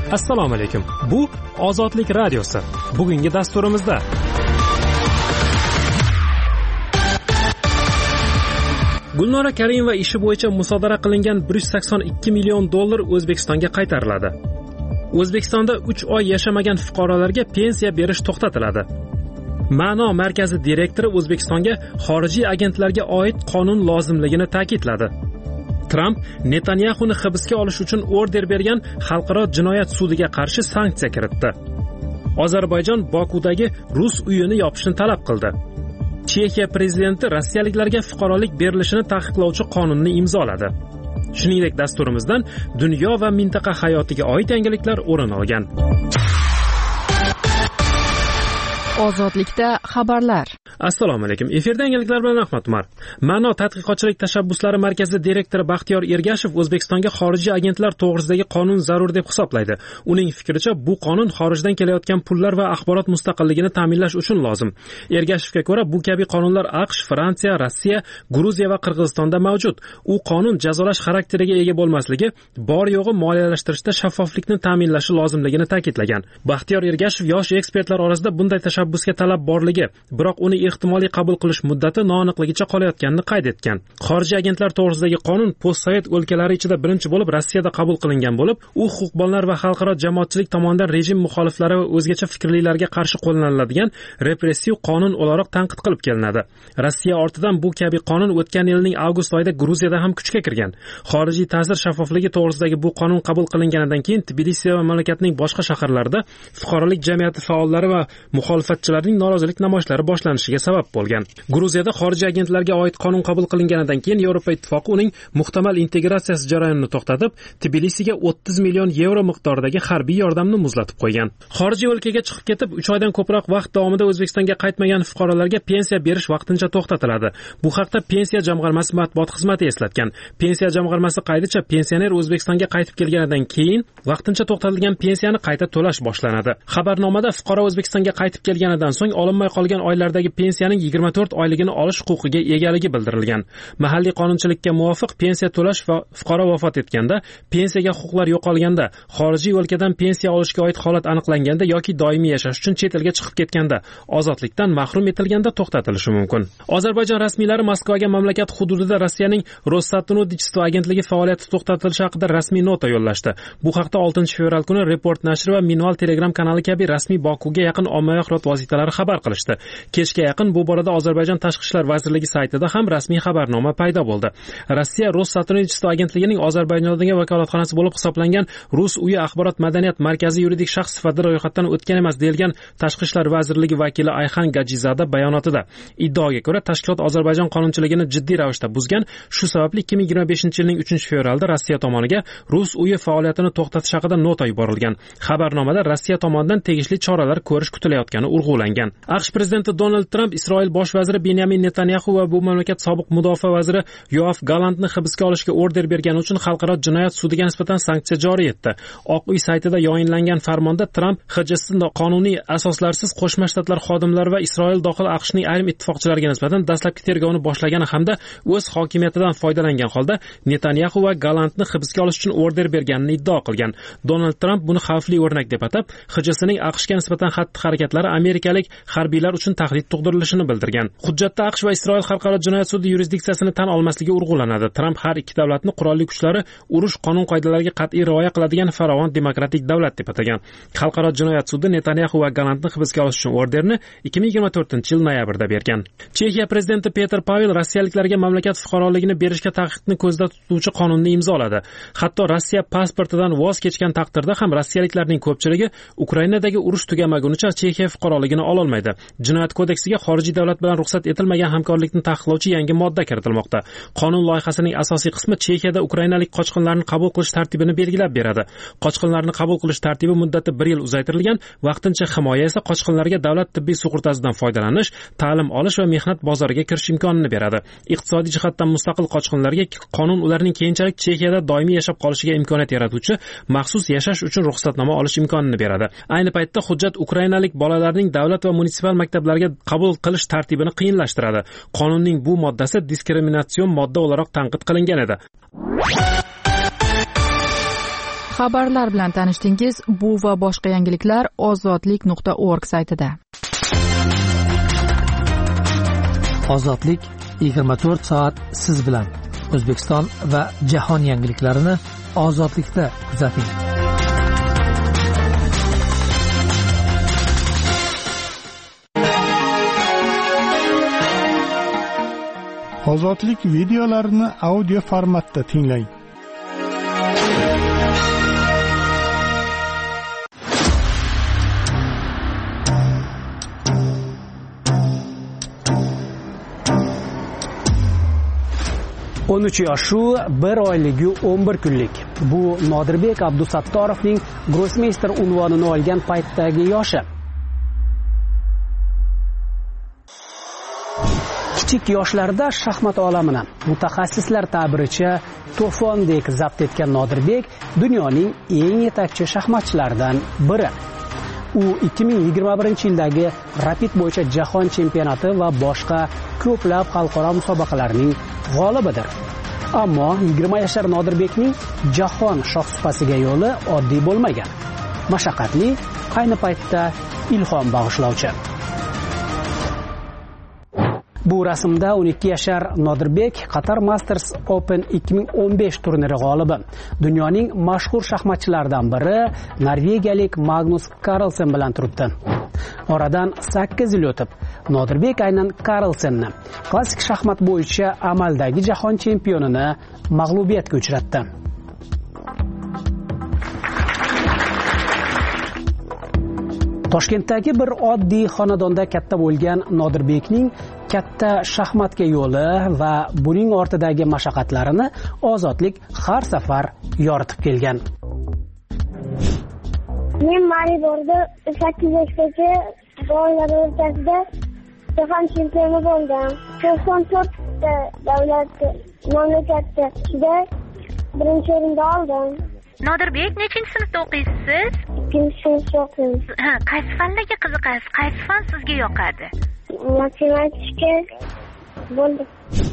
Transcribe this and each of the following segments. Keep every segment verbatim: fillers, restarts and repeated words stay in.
Assalomu alaykum. Bu Ozodlik radiosi. Bugungi dasturimizda Gulnora Karimova ishi bo'yicha musodara qilingan bir yuz sakson ikki million dollar O'zbekistonga qaytariladi. O'zbekistonda uch oy yashamagan fuqarolarga pensiya berish to'xtatiladi. Ma'no markazi direktori O'zbekistonga xorijiy agentlarga oid qonun lozimligini ta'kidladi. Tramp Netanyahuni hibsga olish uchun order bergan xalqaro jinoyat sudiga qarshi sanksiya kiritdi. Ozarbayjon Bokudagi rus uyini yopishni talab qildi. Chexiya prezidenti rossiyaliklarga fuqarolik berilishini taqiqlovchi qonunni imzoladi. Shuningdek, dasturimizdan dunyo va mintaqa hayotiga oid yangiliklar o'rin olgan. Ozodlikda xabarlar. Assalomu alaykum. Efirda yangiliklar bilan Ahmad Umar. Ma'no tadqiqotchilik tashabbuslari markazi direktori Baxtiyor Ergashev O'zbekistonga xorijiy agentlar to'g'risidagi qonun zarur deb hisoblaydi. Uning fikricha, bu qonun xorijdan kelayotgan pullar va axborot mustaqilligini ta'minlash uchun lozim. Ergashevga ko'ra, bu kabi qonunlar AQSh, Fransiya, Rossiya, Gruziya va Qirg'izistonda mavjud. U qonun jazolash xarakteriga ega bo'lmasligi, bor yo'g'i moliyalashtirishda shaffoflikni ta'minlashi lozimligini ta'kidlagan. Baxtiyor Ergashev yosh ekspertlar orasida bunday tashabbusga talab borligi, biroq uni ehtimoliy qabul qilish muddati noaniqligicha qolayotganini qayd etgan. Xorijiy agentlar to'g'risidagi qonun postsovet o'lkalari ichida birinchi bo'lib Rossiyada qabul qilingan bo'lib, u huquqbonlar va xalqaro jamoatchilik tomonidan rejim muxoliflari va o'zgacha fikrlilarga qarshi qo'llaniladigan repressiv qonun o'laroq tanqid qilib kelinadi. Rossiya ortidan bu kabi qonun o'tgan yilning avgust oyida Gruziyada ham kuchga kirgan. Xorijiy ta'sir shaffofligi to'g'risidagi bu qonun qabul qilinganidan keyin Tbilisi va mamlakatning boshqa shaharlarida fuqarolik jamiyati faollari va muxolifatchilarning norozilik namoyishlari boshlanishiga sabab bo'lgan. Gruziyada xorijiy agentlarga oid qonun qabul qilinganidan keyin Yevropa Ittifoqi uning muhtamal integratsiyasi jarayonini to'xtatib, Tbilisiga o'ttiz million yevro miqdoridagi harbiy yordamni muzlatib qo'ygan. Xorijiy o'lkaga chiqib ketib, uch oydan ko'proq vaqt davomida O'zbekistonga qaytmagan fuqarolarga pensiya berish vaqtincha to'xtatiladi. Bu haqda Pensiya jamg'armasi matbuot xizmati eslatgan. Pensiya jamg'armasi qaydicha, pensioner O'zbekistonga qaytib kelganidan keyin vaqtincha to'xtatilgan pensiyani qayta to'lash boshlanadi. Xabarnomada fuqaro O'zbekistonga qaytib kelganidan so'ng olinmay qolgan oylardagi pensiyaning yigirma to'rt oyligini olish huquqiga egaligi bildirilgan. Mahalliy qonunchilikka muvofiq pensiya to'lash va fuqaro vafot etganda, pensiyaga huquqlar yo'qolganda, xorijiy o'lkadan pensiya olishga oid holat aniqlanganda yoki doimiy yashash uchun chet elga chiqib ketganda, ozodlikdan mahrum etilganda to'xtatilishi mumkin. Ozarbayjon rasmiylari Moskvaga mamlakat hududida Rossiyaning Rossatnodictvo agentligi faoliyati to'xtatilishi haqida rasmiy nota yo'llashdi. Bu haqda oltinchi fevral kuni Report nashri va Minval Telegram kanali kabi rasmiy Bokuga yaqin ommaviy axborot vositalari xabar qilishdi. Kechga yaqin bu borada Ozarbayjon Tashqi ishlar vazirligi saytida ham rasmiy xabarnoma paydo bo'ldi. Rossiya Rossatnodictvo agentligining Ozarbayjondagi vakolatxonasi bo'lib hisoblangan Rus uyi axborot madaniyat markazi yuridik shaxs sifatida ro'yxatdan o'tgan emas deyilgan Tashqi ishlar vazirligi vakili Ayxan Gajizada bayonotida. Iddaoga ko'ra, tashkilot Ozarbayjon qonunchiligini jiddiy ravishda buzgan. Shu sababli ikki ming yigirma beshinchi yilning uchinchi fevralda Rossiya tomoniga Rus uyi faoliyatini to'xtatish haqida nota yuborilgan. Xabarnomada Rossiya tomonidan tegishli choralar ko'rish kutilayotgani urg'ulangan. AQSh prezidenti Donald Tramp Isroil bosh vaziri Benyamin Netanyahu va bu mamlakat sobiq mudofaa vaziri Yoav Galantni hibsga olishga order bergani uchun xalqaro jinoyat sudiga nisbatan sanksiya joriy etdi. Oq uy saytida yoyinlangan farmonda Tramp H J S qonuniy asoslarsiz Qo'shma Shtatlar xodimlari va Isroil dohil AQShning ayrim ittifoqchilariga nisbatan dastlabki tergovni boshlagani hamda o'z hokimiyatidan foydalangan holda Netanyahu va Galantni hibsga olish uchun order berganini iddao qilgan. Donald Tramp buni xavfli o'rnak deb atab, H J S'ning AQShga nisbatan xatti-harakatlari amerikalik harbiylar uchun tahdid tug'dirilishini bildirgan. Hujjatda AQSh va Isroil xalqaro jinoyat sudi yurisdiksiyasini tan olmasligi urg'ulanadi. Tramp har ikki davlatni qurolli kuchlari urush qonun qoidalariga qat'iy rioya qiladigan farovon demokratik davlat deb atagan. Xalqaro jinoyat sudi Netanyahu va Galantni hibsga olish uchun orderni ikki ming yigirma to'rtinchi yil noyabrda bergan. Chexiya prezidenti Peter Pavel rossiyaliklarga mamlakat fuqaroligini berishga taqiqni ko'zda tutuvchi qonunni imzoladi. Hatto Rossiya pasportidan voz kechgan taqdirda ham rossiyaliklarning ko'pchiligi Ukrainadagi urush tugamagunicha Chexiya fuqaroligini ola olmaydi. Jinoyat kodeksiga xorijiy davlat bilan ruxsat etilmagan hamkorlikni taqiqlovchi yangi modda kiritilmoqda. Qonun loyihasining asosiy qismi Chexiyada ukrainalik qochqinlarni qabul qilish tartibini belgilab beradi. Qochqinlarni qabul qilish tartibi muddati bir yil uzaytirilgan, vaqtincha himoya esa qochqinlarga davlat tibbiy sug'urtasidan foydalanish, ta'lim olish va mehnat bozoriga kirish imkonini beradi. Iqtisodiy jihatdan mustaqil qochqinlarga qonun ularning keyinchalik Chexiyada doimiy yashab qolishiga imkoniyat yaratuvchi maxsus yashash uchun ruxsatnoma olish imkonini beradi. Ayni paytda hujjat ukrainalik bolalarning davlat va munitsipal maktablarga qabul qilish tartibini qiyinlashtiradi. Qonunning bu moddasi diskriminatsion modda o'laroq tanqid qilingan edi. Xabarlar bilan tanishdingiz. Bu va boshqa yangiliklar ozodlik nuqta org saytida. Ozodlik yigirma to'rt soat siz bilan. O'zbekiston va jahon yangiliklarini ozodlikda kuzating. Ozodlik videolarini audio formatda tinglang. o'n uch yoshu bir oyligi o'n bir kunlik. Bu Nodirbek Abdusattorovning grossmeyster unvonini olgan paytdagi yoshi. Kichik yoshlarda shaxmat olamini mutaxassislar ta'biricha to'fondek zabt etgan Nodirbek dunyoning eng yetakchi shaxmatchilaridan biri. U ikki ming yigirma birinchi yildagi Rapid bo'yicha jahon chempionati va boshqa ko'plab xalqaro musobaqalarning g'olibidir. Ammo yigirma yashar Nodirbekning jahon shohsupasiga yo'li oddiy bo'lmagan. Mashaqqatli, ayni paytda ilhom bag'ishlovchi. Bu rasmda o'n ikki yashar Nodirbek Qatar Masters Open ikki ming o'n besh turniri g'olibi. Dunyoning mashhur shaxmatchilaridan biri norvegiyalik Magnus Carlsen bilan turibdi. Oradan sakkiz yil o'tib, Nodirbek aynan Carlsenni klassik shaxmat bo'yicha amaldagi jahon chempionini mag'lubiyatga uchratdi. Toshkentdagi bir oddiy xonadonda katta bo'lgan Nodirbekning katta shaxmatga yo'li va buning ortidagi mashaqqatlarini ozodlik har safar yoritib kelgan. Men Mariborda sakkiz yoshgacha bolalar o'rtasida jahon chempioni bo'ldim. to'qson to'rtta davlat mamlakatda birinchi o'rinda oldim. Nodirbek, nechinchi sinfda o'qiysiz? ikkinchi sinfda o'qiyman. Ha, qaysi fanlarga qiziqasiz? Qaysi fan sizga yoqadi? Matematika bo'ldi.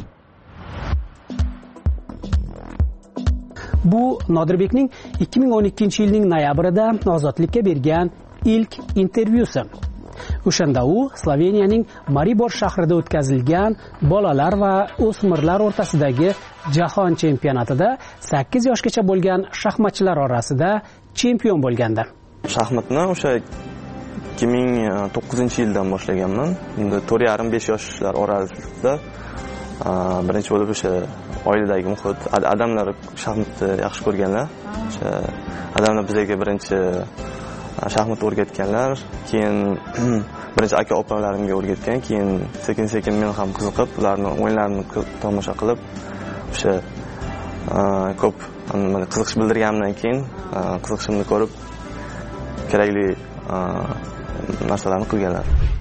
Bu Nodirbekning ikki ming o'n ikkinchi yilning noyabrida ozodlikka bergan ilk intervyusi. O'shanda u Sloveniyaning Maribor shahrida o'tkazilgan bolalar va o'smirlar o'rtasidagi jahon chempionatida sakkiz yoshgacha bo'lgan shaxmatchilar orasida chempion bo'lgandi. Shaxmatni o'sha ikki ming to'qqizinchi yildan boshlaganman. Unda to'rt yarim besh yoshlar orasida birinchi bo'lib o'sha oiladagi muhit, odamlar shaxmatni yaxshi ko'rganlar. O'sha odamlar bizga birinchi shaxmat o'rgatganlar, keyin birinchi aka opalarimga o'rgatgan, keyin sekin-sekin men ham qiziqib, ularning o'yinlarini tomosha qilib, o'sha ko'p qiziqish bildirganimdan keyin qiziqishimni ko'rib kerakli narsalarni qilganlar.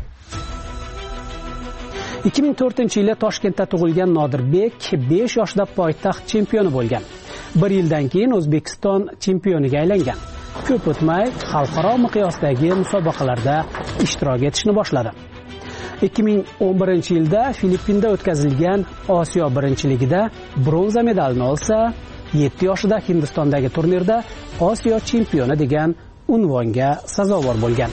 ikki ming to'rtinchi yilda Toshkentda tug'ilgan Nodirbek besh yoshda poytaxt chempioni bo'lgan. bir yildan keyin O'zbekiston chempioniga aylangan. Ko'p o'tmay xalqaro miqyosdagi musobaqalarda ishtirok etishni boshladi. ikki ming o'n birinchi yilda Filippinda o'tkazilgan Osiyo birinchiligida bronza medalni olsa, yetti yoshida Hindistondagi turnirda Osiyo chempioni degan unvonga sazovor bo'lgan.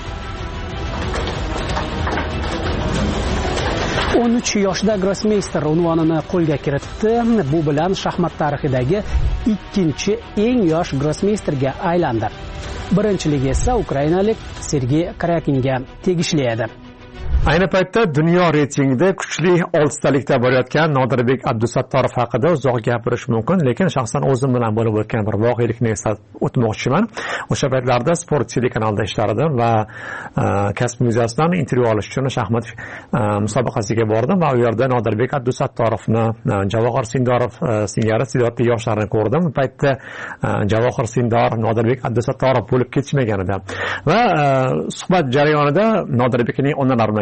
o'n uch yoshda grossmeyster unvonini qo'lga kiritdi. Bu bilan shaxmat tarixidagi ikkinchi eng yosh grossmeysterga aylandi. Birinchiligi esa ukrainalik Sergey Karyakinga tegishli edi. Ayni paytda dunyo reytingida kuchli oltitalikda borayotgan Nodirbek Abdusattorov haqida uzoq gapirish mumkin, lekin shaxsan o'zim bilan bo'lib o'tgan bir voqelikni eslatib o'tmoqchiman. O'sha paytlarda Sport telekanalida ishlardim va kasb muzeyasidan intervyu olish uchun shaxmat musobaqasiga bordim va u yerda Nodirbek Abdusattorovni, Javohir Sindorov singari iste'dodli yoshlarni ko'rdim. Bu paytda Javohir Sindorov, Nodirbek Abdusattorov bo'lib ketishmagan edi. Va suhbat jarayonida Nodirbekning onalariga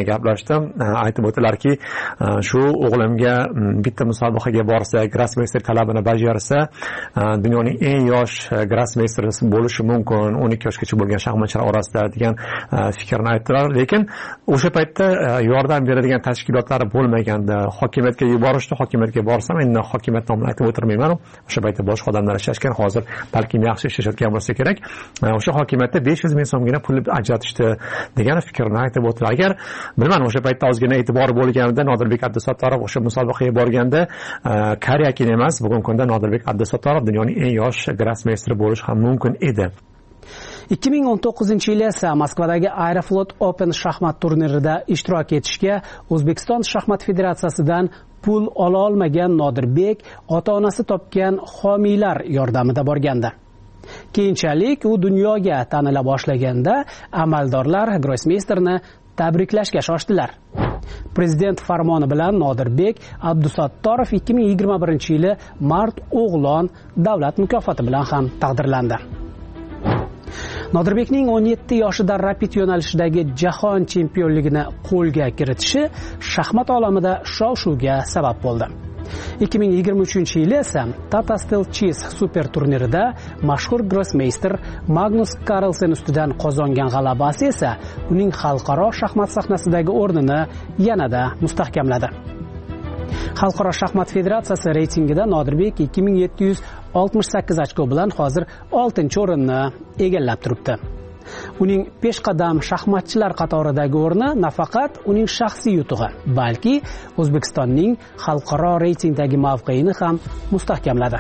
gaplashdim. Aytib o'tdilarki, shu o'g'limga bitta musobaqaga borsa, grossmeyster talabini bajarsa, dunyoning eng yosh grossmeyster bo'lishi mumkin, o'n ikki yoshgacha bo'lgan shaxmatchilar orasida degan fikrni aytdilar. Lekin o'sha paytda yordam beradigan tashkilotlar bo'lmaganda, hokimiyatga yuborishdi. Hokimiyatga borsam, endi hokimiyat nomini aytib o'tirmayman. O'sha paytda boshqa odamlar ishlashgan, hozir balkim yaxshi ishlashayotgan bo'lsa kerak. O'sha hokimiyatda besh yuz ming so'mgina pul ajratishdi degan fikrni aytib o'tdilar. Agar bilmadim, o'sha paytda ozgina e'tibor bo'lganida Nodirbek Abdusattorov o'sha musobaqaga borganda Karyakin emas, bugungi kunda Nodirbek Abdusattorov dunyoning eng yosh grossmeyster bo'lishi ham mumkin edi. ikki ming o'n to'qqizinchi yil esa Moskvadagi Aeroflot Open shaxmat turnirida ishtirok etishga O'zbekiston shaxmat federatsiyasidan pul ola olmagan Nodirbek ota-onasi topgan homiylar yordamida borgandi. Keyinchalik u dunyoga tanila boshlaganda amaldorlar grossmeysterni tabriklashga shoshdilar. Prezident farmoni bilan Nodirbek Abdusattorov ikki ming yigirma birinchi yili Mard o'g'lon davlat mukofoti bilan ham taqdirlandi. Nodirbekning o'n yetti yoshida rapid yo'nalishidagi jahon chempionligini qo'lga kiritishi shaxmat olamida shov-shuvga sabab bo'ldi. ikki ming yigirma uchinchi yili esa Tata Steel Chess super turnirida mashhur grossmeyster Magnus Carlsen ustidan qozongan g'alabasi esa uning xalqaro shaxmat sahnasidagi o'rnini yanada mustahkamladi. Xalqaro shaxmat federatsiyasi reytingida Nodirbek ikki ming yetti yuz oltmish sakkiz ochko bilan hozir oltinchi o'rinni egallab turibdi. Uning peshqadam shaxmatchilar qatoridagi o'rni nafaqat uning shaxsiy yutug'i, balki O'zbekistonning xalqaro reytingdagi mavqeini ham mustahkamladi.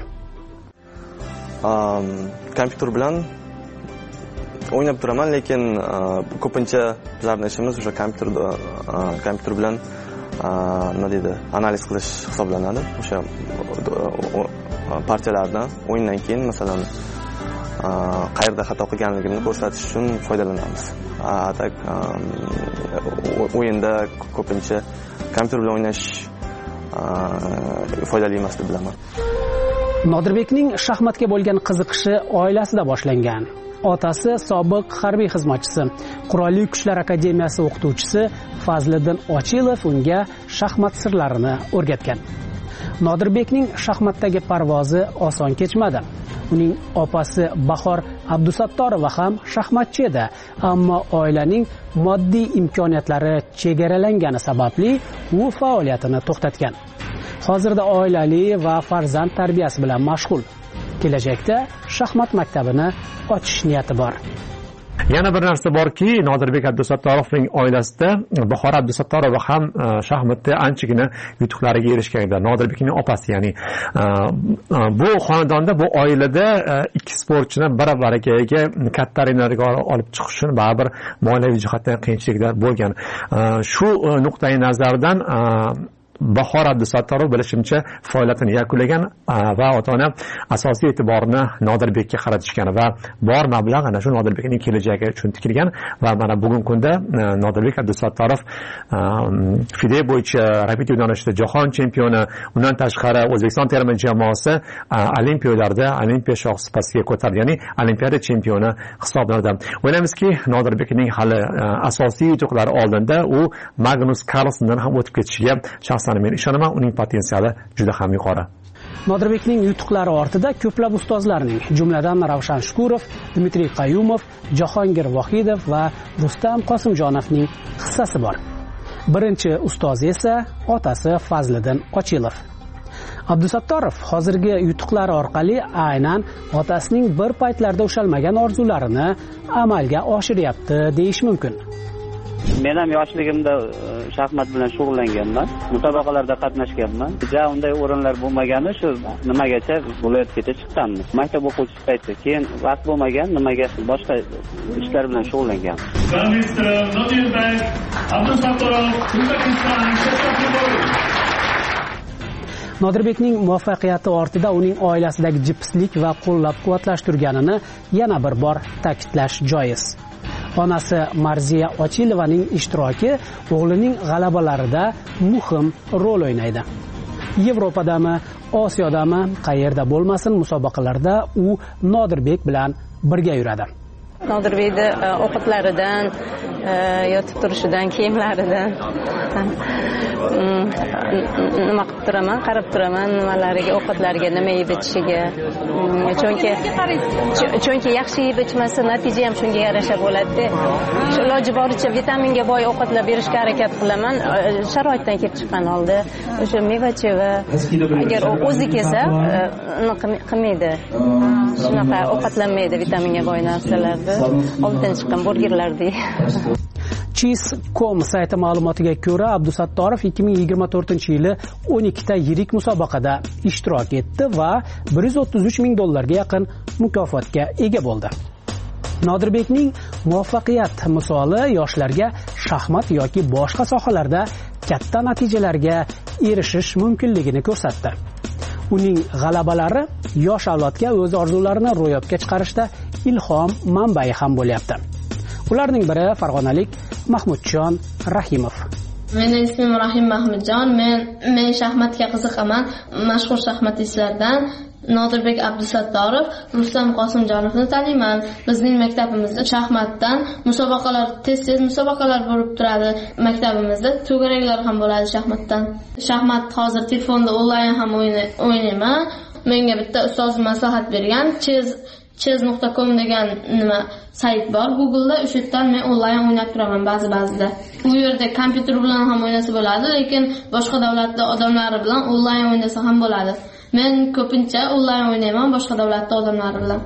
Kompyuter bilan o'ynab turaman, lekin ko'pincha bizlarning ishimiz o'sha kompyuterda kompyuter bilan nima deydi, analiz qilish hisoblanadi. O'sha partiyalardan o'yindan keyin masalan qayerda xato qilganligimni ko'rsatish uchun foydalanamiz. Tak o'yinda ko'pincha kompyuter bilan o'ynash foydali emas deb bilaman. Nodirbekning shaxmatga bo'lgan qiziqishi oilasida boshlangan. Otasi sobiq harbiy xizmatchisi, Qurolli Kuchlar akademiyasi o'qituvchisi Fazliddin Ochilov unga shaxmat sirlarini o'rgatgan. Nodirbekning shaxmatdagi parvozi oson kechmadi. Uning opasi Bahor Abdusattorova ham shaxmatchi edi, ammo oilaning moddiy imkoniyatlari chegaralangani sababli u faoliyatini to'xtatgan. Hozirda oilali va farzand tarbiyasi bilan mashg'ul. Kelajakda shaxmat maktabini ochish niyati bor. Yana bir narsa borki, Nodirbek Abdusattorovning oilasida Bahor Abdusattorova ham shaxmatda anchagina yutuqlarga erishgan edi. Nodirbekning opasi, ya'ni bu xonadonda, bu oilada ikki sportchini bir-biriga katta arenalarga olib chiqish uchun baribir moliyaviy jihatdan qiyinchiliklar bo'lgan. Shu nuqtai nazardan Bahor Abdusattorov bilishimcha faoliyatini yakunlagan va ota-ona asosiy e'tiborni Nodirbekka qaratishgan va bor mablag' ana shu Nodirbekning kelajagi uchun tikilgan va mana bugungi kunda Nodirbek Abdusattorov FIDE bo'yicha rapid yo'nalishida jahon chempioni, undan tashqari O'zbekiston terma jamoasi olimpiyalarda olimpiya shohsupasiga ko'tardi, ya'ni olimpiada chempioni hisoblanadi. O'ylaymizki, Nodirbekning hali asosiy yutuqlari oldinda u Magnus Carlsendan ham o'tib ketishiga shaxsan men ishonaman. Uning potensiali juda ham yuqori. Nodirbekning yutuqlari ortida ko'plab ustozlarning, jumladan Ravshan Shukurov, Dmitriy Qayumov, Jahongir Vohidov va Rustam Qosimjonovning hissasi bor. Birinchi ustozi esa otasi Fazliddin Ochilov. Abdusattorov hozirgi yutuqlari orqali aynan otasining bir paytlarda ushalmagan orzularini amalga oshiryapti deyish mumkin. Men ham yoshligimda shaxmat bilan shug'ullanganman, musobaqalarda qatnashganman. Ja unday o'rinlar bo'lmagani shu nimagacha viloyatgacha chiqqanmiz. Maktab o'quvchisi payti. Keyin vaqt bo'lmagan, nimaga boshqa ishlar bilan shug'ullanganman. Nodirbekning muvaffaqiyati ortida uning oilasidagi jipslik va qo'llab-quvvatlash turganini yana bir bor ta'kidlash joiz. Onasi Marziya Ochilovaning ishtiroki o'g'lining g'alabalarida muhim rol o'ynaydi. Yevropadami, Osiyodami, qayerda bo'lmasin musobaqalarda u Nodirbek bilan birga yuradi. Nodirbekni ovqatlaridan, yotib turishidan, kiyimlaridan nima qilib turaman, qarab turaman, nimalariga, ovqatlariga, nima yeb ichishiga. Chunki chunki yaxshi yeb ichmasa, natija ham shunga yarasha bo'ladi-da. Iloji boricha vitaminga boy ovqatlar berishga harakat qilaman. Sharoitdan kelib chiqqan holda o'sha meva-cheva agar o'zi kelsa, qilmaydi. Shunaqa ovqatlanmaydi vitaminga boy narsalarni. Oldidan chiqqan burgerlarni. cheez dot com sayti ma'lumotiga ko'ra, Abdusattorov ikki ming yigirma to'rtinchi yili o'n ikkita yirik musobaqada ishtirok etdi va bir yuz o'ttiz uch ming dollarga yaqin mukofotga ega bo'ldi. Nodirbekning muvaffaqiyat misoli yoshlarga shaxmat yoki boshqa sohalarda katta natijalarga erishish mumkinligini ko'rsatdi. Uning g'alabalari yosh avlodga o'z orzularini ro'yobga chiqarishda ilhom manbai ham bo'lyapti. Ularning biri farg'onalik Mahmudjon Rahimov. Mening ismim Rahim Mahmudjon. Men men shaxmatga qiziqaman. Mashhur shaxmatchilardan Nodirbek Abdusattorov, Rustam Qosimjonovni taniyman. Bizning maktabimizda shaxmatdan musobaqalar, tez-tez musobaqalar bo'lib turadi. Maktabimizda to'garaklar ham bo'ladi shaxmatdan. Shaxmat hozir telefonda onlayn ham o'ynayman. Menga bitta ustoz maslahat bergan, cheez cheez dot com degan nima sayt bor Google'da, o'sha yerdan men onlayn o'ynab turaman ba'zi-ba'zida. U yerda kompyuter bilan ham o'ynasa bo'ladi, lekin boshqa davlatda odamlari bilan onlayn o'ynasa ham bo'ladi. Men ko'pincha onlayn o'ynayman boshqa davlatda odamlari bilan.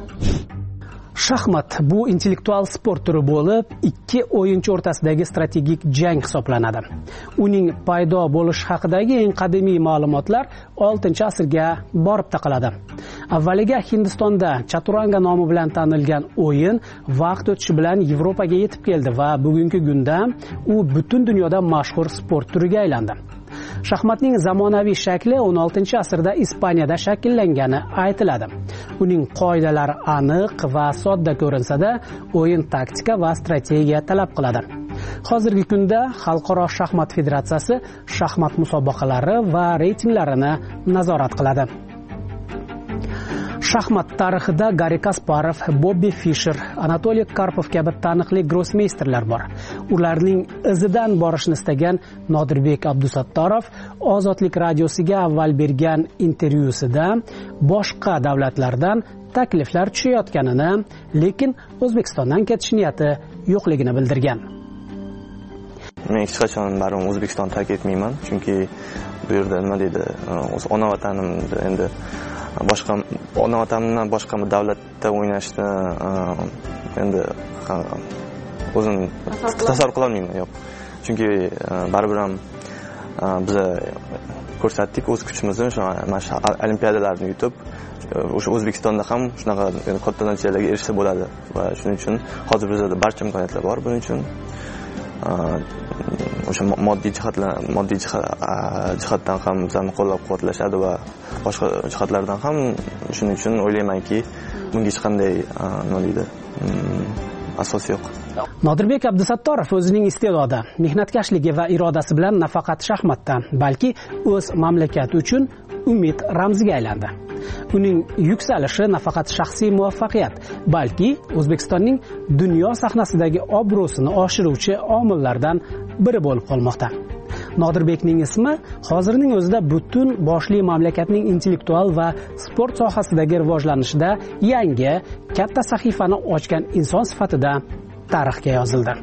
Shaxmat bu intellektual sport turi bo'lib, ikki o'yinchi o'rtasidagi strategik jang hisoblanadi. Uning paydo bo'lishi haqidagi eng qadimiy ma'lumotlar oltinchi asrga borib taqaladi. Avvaliga Hindistonda chaturanga nomi bilan tanilgan o'yin vaqt o'tishi bilan Yevropaga yetib keldi va bugungi kunda u butun dunyoda mashhur sport turiga aylandi. Shaxmatning zamonaviy shakli o'n oltinchi asrda Ispaniyada shakllangani aytiladi. Uning qoidalari aniq va sodda ko'rinsa-da, o'yin taktika va strategiya talab qiladi. Hozirgi kunda Xalqaro shaxmat federatsiyasi shaxmat musobaqalari va reytinglarini nazorat qiladi. Shaxmat tarixida Garri Kasparov, Bobbi Fischer, Anatoliy Karpov kabi taniqli grossmeysterlar bor. Ularning izidan borishni istagan Nodirbek Abdusattorov Ozodlik radiosiga avval bergan intervyusida boshqa davlatlardan takliflar tushayotganini, lekin O'zbekistondan ketish niyati yo'qligini bildirgan. Men hech qachon baribir O'zbekistonni tark etmayman, chunki bu yerda nima deydi, o'z ona vatanimda endi boshqa ona vatanimdan boshqa davlatda o'ynashni endi o'zim tasavvur qila olmayman, yo'q. Chunki baribir ham biz ko'rsatdik o'z kuchimizni, o'sha olimpiadalarni yutib, o'sha O'zbekistonda ham shunaqa katta natijalarga erishsa bo'ladi va shuning uchun hozir bizda barcha imkoniyatlar bor. Buning uchun o'sha moddiy jihatlar, moddiy jihatdan ham bizani qo'llab-quvvatlashadi va boshqa jihatlardan ham. Shuning uchun o'ylaymanki, bunga hech qanday nima deydi, asos yo'q. Nodirbek Abdusattorov o'zining iste'dodi, mehnatkashligi va irodasi bilan nafaqat shaxmatda, balki o'z mamlakati uchun umid ramziga aylandi. Uning yuksalishi nafaqat shaxsiy muvaffaqiyat, balki O'zbekistonning dunyo sahnasidagi obro'sini oshiruvchi omillardan biri bo'lib qolmoqda. Nodirbekning ismi hozirning o'zida butun boshli mamlakatning intellektual va sport sohasidagi rivojlanishida yangi katta sahifani ochgan inson sifatida tarixga yozildi.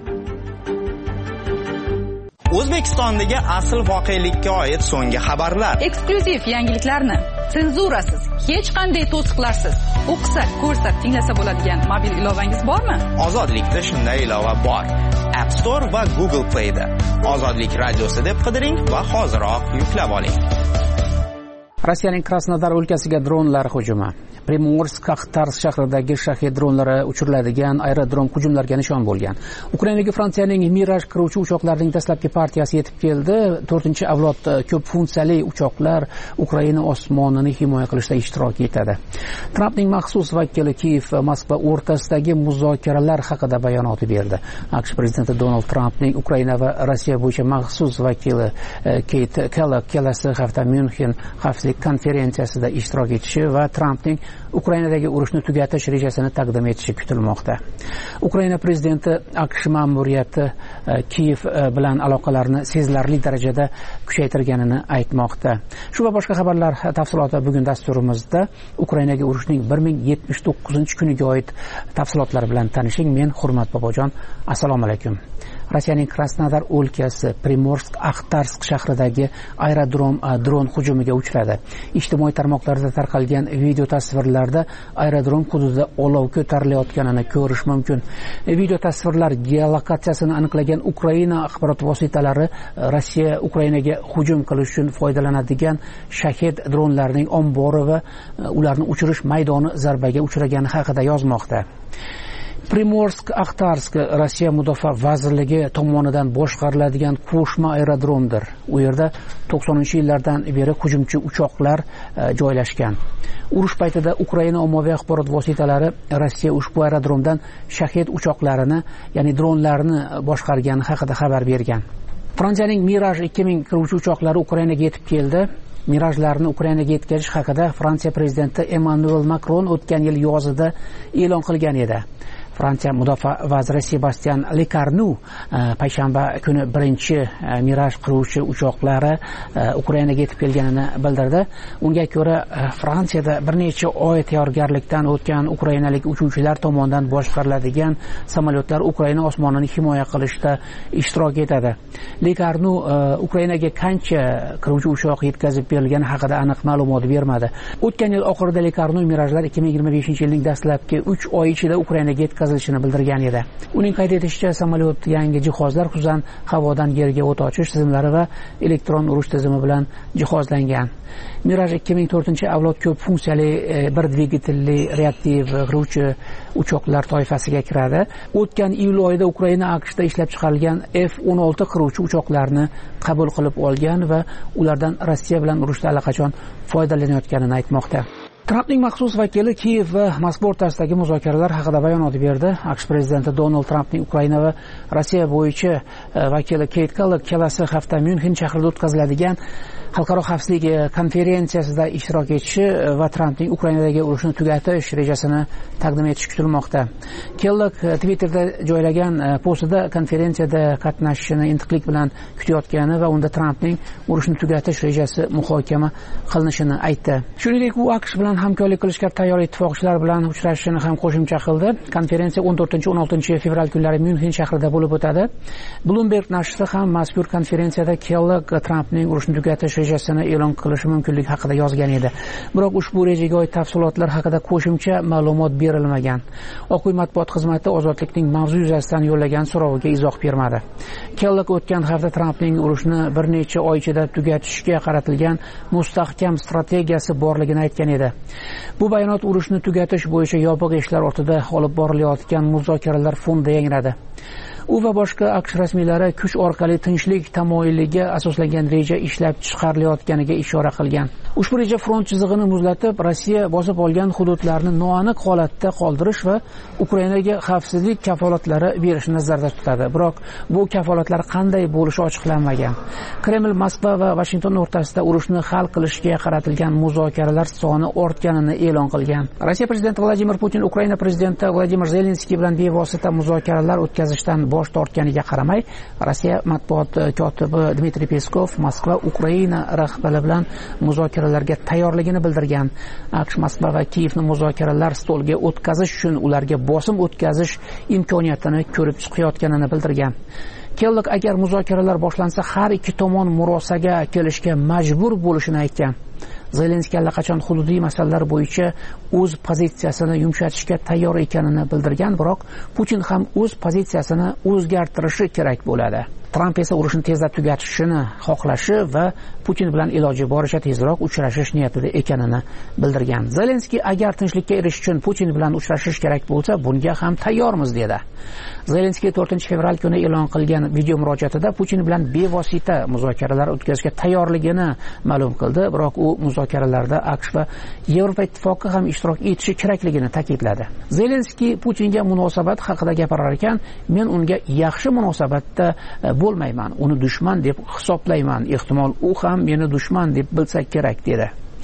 O'zbekistondagi asl voqelikka oid so'nggi xabarlar, eksklyuziv yangiliklarni senzurasiz, hech qanday to'siqlarsiz o'qisa, ko'rsa, tinglasa bo'ladigan mobil ilovangiz bormi? Ozodlikda shunday ilova bor. App Store va Google Play'da Ozodlik radiosi deb qidiring va hoziroq yuklab oling. Rossiyaning Krasnodar o'lkasiga dronlar hujumi. Primorsk-Axtarsk shahridagi shahid dronlari uchiriladigan aerodrom hujumlarga nishon bo'lgan. Ukrainaga Fransiyaning Miraj qiruvchi uchoqlarining dastlabki partiyasi yetib keldi. to'rtinchi avlod ko'p funksiyali uchoqlar Ukraina osmonini himoya qilishda ishtirok etadi. Trampning maxsus vakili Kiyev va Moskva o'rtasidagi muzokaralar haqida bayonot berdi. AQSh prezidenti Donald Trampning Ukraina va Rossiya bo'yicha maxsus vakili Kate Kellogg kelasi hafta Myunxen xavfsizlik do'stlik konferensiyasida ishtirok etishi va Trampning Ukrainadagi urushni tugatish rejasini taqdim etishi kutilmoqda. Ukraina prezidenti AQSh ma'muriyati Kiyev bilan aloqalarni sezilarli darajada kuchaytirganini aytmoqda. Shu va boshqa xabarlar tafsiloti bugun dasturimizda. Ukrainaga urushning bir ming yetmish to'qqizinchi kuniga oid tafsilotlar bilan tanishing. Men Hurmat Bobojon. Assalomu alaykum. Rossiyaning Krasnodar o'lkasi Primorsk-Axtarsk shahridagi aerodrom dron hujumiga uchradi. Ijtimoiy tarmoqlarda tarqalgan video tasvirlarda aerodrom hududida olov ko'tarilayotganini ko'rish mumkin. Video tasvirlar geolokatsiyasini aniqlagan Ukraina axborot vositalari Rossiya Ukrainaga hujum qilish uchun foydalanadigan Shahed dronlarining ombori va ularni uchirish maydoni zarbaga uchragani haqida yozmoqda. Primorsk-Axtarsk Rossiya Mudofaa vazirligi tomonidan boshqariladigan qo'shma aerodromdir. U yerda to'qsoninchi yillardan beri hujumchi uchoqlar joylashgan. Urush paytida Ukraina ommaviy axborot vositalari Rossiya ushbu aerodromdan Shahed uchoqlarini, ya'ni dronlarni boshqargani haqida xabar bergan. Fransiyaning Mirage ikki ming qiruvchi uchoqlari Ukrainaga yetib keldi. Mirajlarni Ukrainaga yetkazish haqida Fransiya prezidenti Emmanuel Macron o'tgan yil yozida e'lon qilgan edi. Fransiya mudofaa vaziri Sebastian Lecornu payshanba kuni birinchi Miraj qiruvchi uchoqlari Ukrainaga yetib kelganini bildirdi. Unga ko'ra, Fransiyada bir necha oy tayyorgarlikdan o'tgan ukrainalik uchuvchilar tomonidan boshqariladigan samolyotlar Ukraina osmonini himoya qilishda ishtirok etadi. Lecornu Ukrainaga qancha qiruvchi uchoq yetkazib berilgani haqida aniq ma'lumot bermadi. O'tgan yil oxirida Lecornu Mirajlar ikki ming yigirma beshinchi yilning dastlabki uch oy ichida Ukrainaga yetkazilishini bildirgan edi. Uning qayd etishicha, samolyot yangi jihozlar, xususan havodan yerga o't ochish tizimlari va elektron urush tizimi bilan jihozlangan. Miraj ikki ming to'rtinchi avlod ko'p funksiyali bir dvigatelli reaktiv qiruvchi uchoqlar toifasiga kiradi. O'tgan iyul oyida Ukraina AQShda ishlab chiqarilgan F o'n olti qiruvchi uchoqlarni qabul qilib olgan va ulardan Rossiya bilan urushda allaqachon foydalanayotganini aytmoqda. Trampning maxsus vakili Kiyev va Moskva o'rtasidagi muzokaralar haqida bayonot berdi. AQSh prezidenti Donald Trampning Ukraina va Rossiya bo'yicha vakili Keyt Kellogg kelasi hafta Myunxen shahrida o'tkaziladigan xalqaro xavfsizlik konferensiyasida ishtirok etishi va Trampning Ukrainadagi urushni tugatish rejasini taqdim etishi kutilmoqda. Kellogg Twitterda joylagan postida konferensiyada qatnashishini intiqlik bilan kutayotgani va unda Trampning urushni tugatish rejasi muhokama qilinishini aytdi. Shuningdek, u AQSh bilan hamkorlik qilishga tayyor ittifoqchilar bilan uchrashishini ham qo'shimcha qildi. Konferensiya o'n to'rtinchi o'n oltinchi fevral kunlari Myunxen shahrida bo'lib o'tadi. Bloomberg nashri ham mazkur konferensiyada Kellogg Trampning urushni tugatish rejasini e'lon qilishi mumkinligi haqida yozgan edi. Biroq ushbu rejaga oid tafsilotlar haqida qo'shimcha ma'lumot berilmagan. Oq uy matbuot xizmati ozodlikning mavzu yuzasidan yo'llagan so'roviga izoh bermadi. Kellogg o'tgan hafta Trampning urushni bir necha oy ichida tugatishga qaratilgan mustahkam strategiyasi borligini aytgan edi. Bu bayonot urushni tugatish bo'yicha yopiq eshiklar ortida olib borilayotgan muzokaralar fonida yangradi. U va boshqa AQSh rasmiylari kuch orqali tinchlik tamoyiliga asoslangan reja ishlab chiqarilayotganiga ishora qilgan. Ushbu reja front chizig'ini muzlatib, Rossiya bosib olgan hududlarni noaniq holatda qoldirish va Ukrainaga xavfsizlik kafolatlari berishni nazarda tutadi. Biroq bu kafolatlar qanday bo'lishi ochiqlanmagan. Kreml Moskva va Washington o'rtasida urushni hal qilishga qaratilgan muzokaralar soni ortganini e'lon qilgan. Rossiya prezidenti Vladimir Putin Ukraina prezidenti Vladimir Zelenskiy bilan bevosita muzokaralar o'tkazishdan bosh tortganiga qaramay, Rossiya matbuot kotibi Dmitriy Peskov Moskva Ukraina rahbari bilan muzokaralarga tayyorligini bildirgan. AQSh Moskva va Kiyevni muzokaralar stoliga o'tkazish uchun ularga bosim o'tkazish imkoniyatini ko'rib chiqayotganini bildirgan. Kellogg agar muzokaralar boshlansa, har ikki tomon murosaga kelishga majbur bo'lishini aytgan. Zelenskiy allaqachon hududiy masalalar bo'yicha o'z pozitsiyasini yumshatishga tayyor ekanini bildirgan, biroq Putin ham o'z pozitsiyasini o'zgartirishi kerak bo'ladi. Tramp esa urushni tezda tugatishini xohlashi va Putin bilan iloji boricha tezroq uchrashish niyatida ekanini bildirgan. Zelenskiy agar tinchlikka erishish uchun Putin bilan uchrashish kerak bo'lsa, bunga ham tayyormiz dedi. Zelenskiy to'rtinchi fevral kuni e'lon qilgan video murojaatida Putin bilan bevosita muzokaralar o'tkazishga tayyorligini ma'lum qildi, biroq u muzokaralarda AQSh va Yevropa ittifoqi ham ishtirok etishi kerakligini ta'kidladi. Zelenskiy Putinga munosabat haqida gapirar ekan, men unga yaxshi munosabatda bo'lmayman, uni dushman deb hisoblayman, ehtimol u ham meni dushman deb bilsa kerak dedi.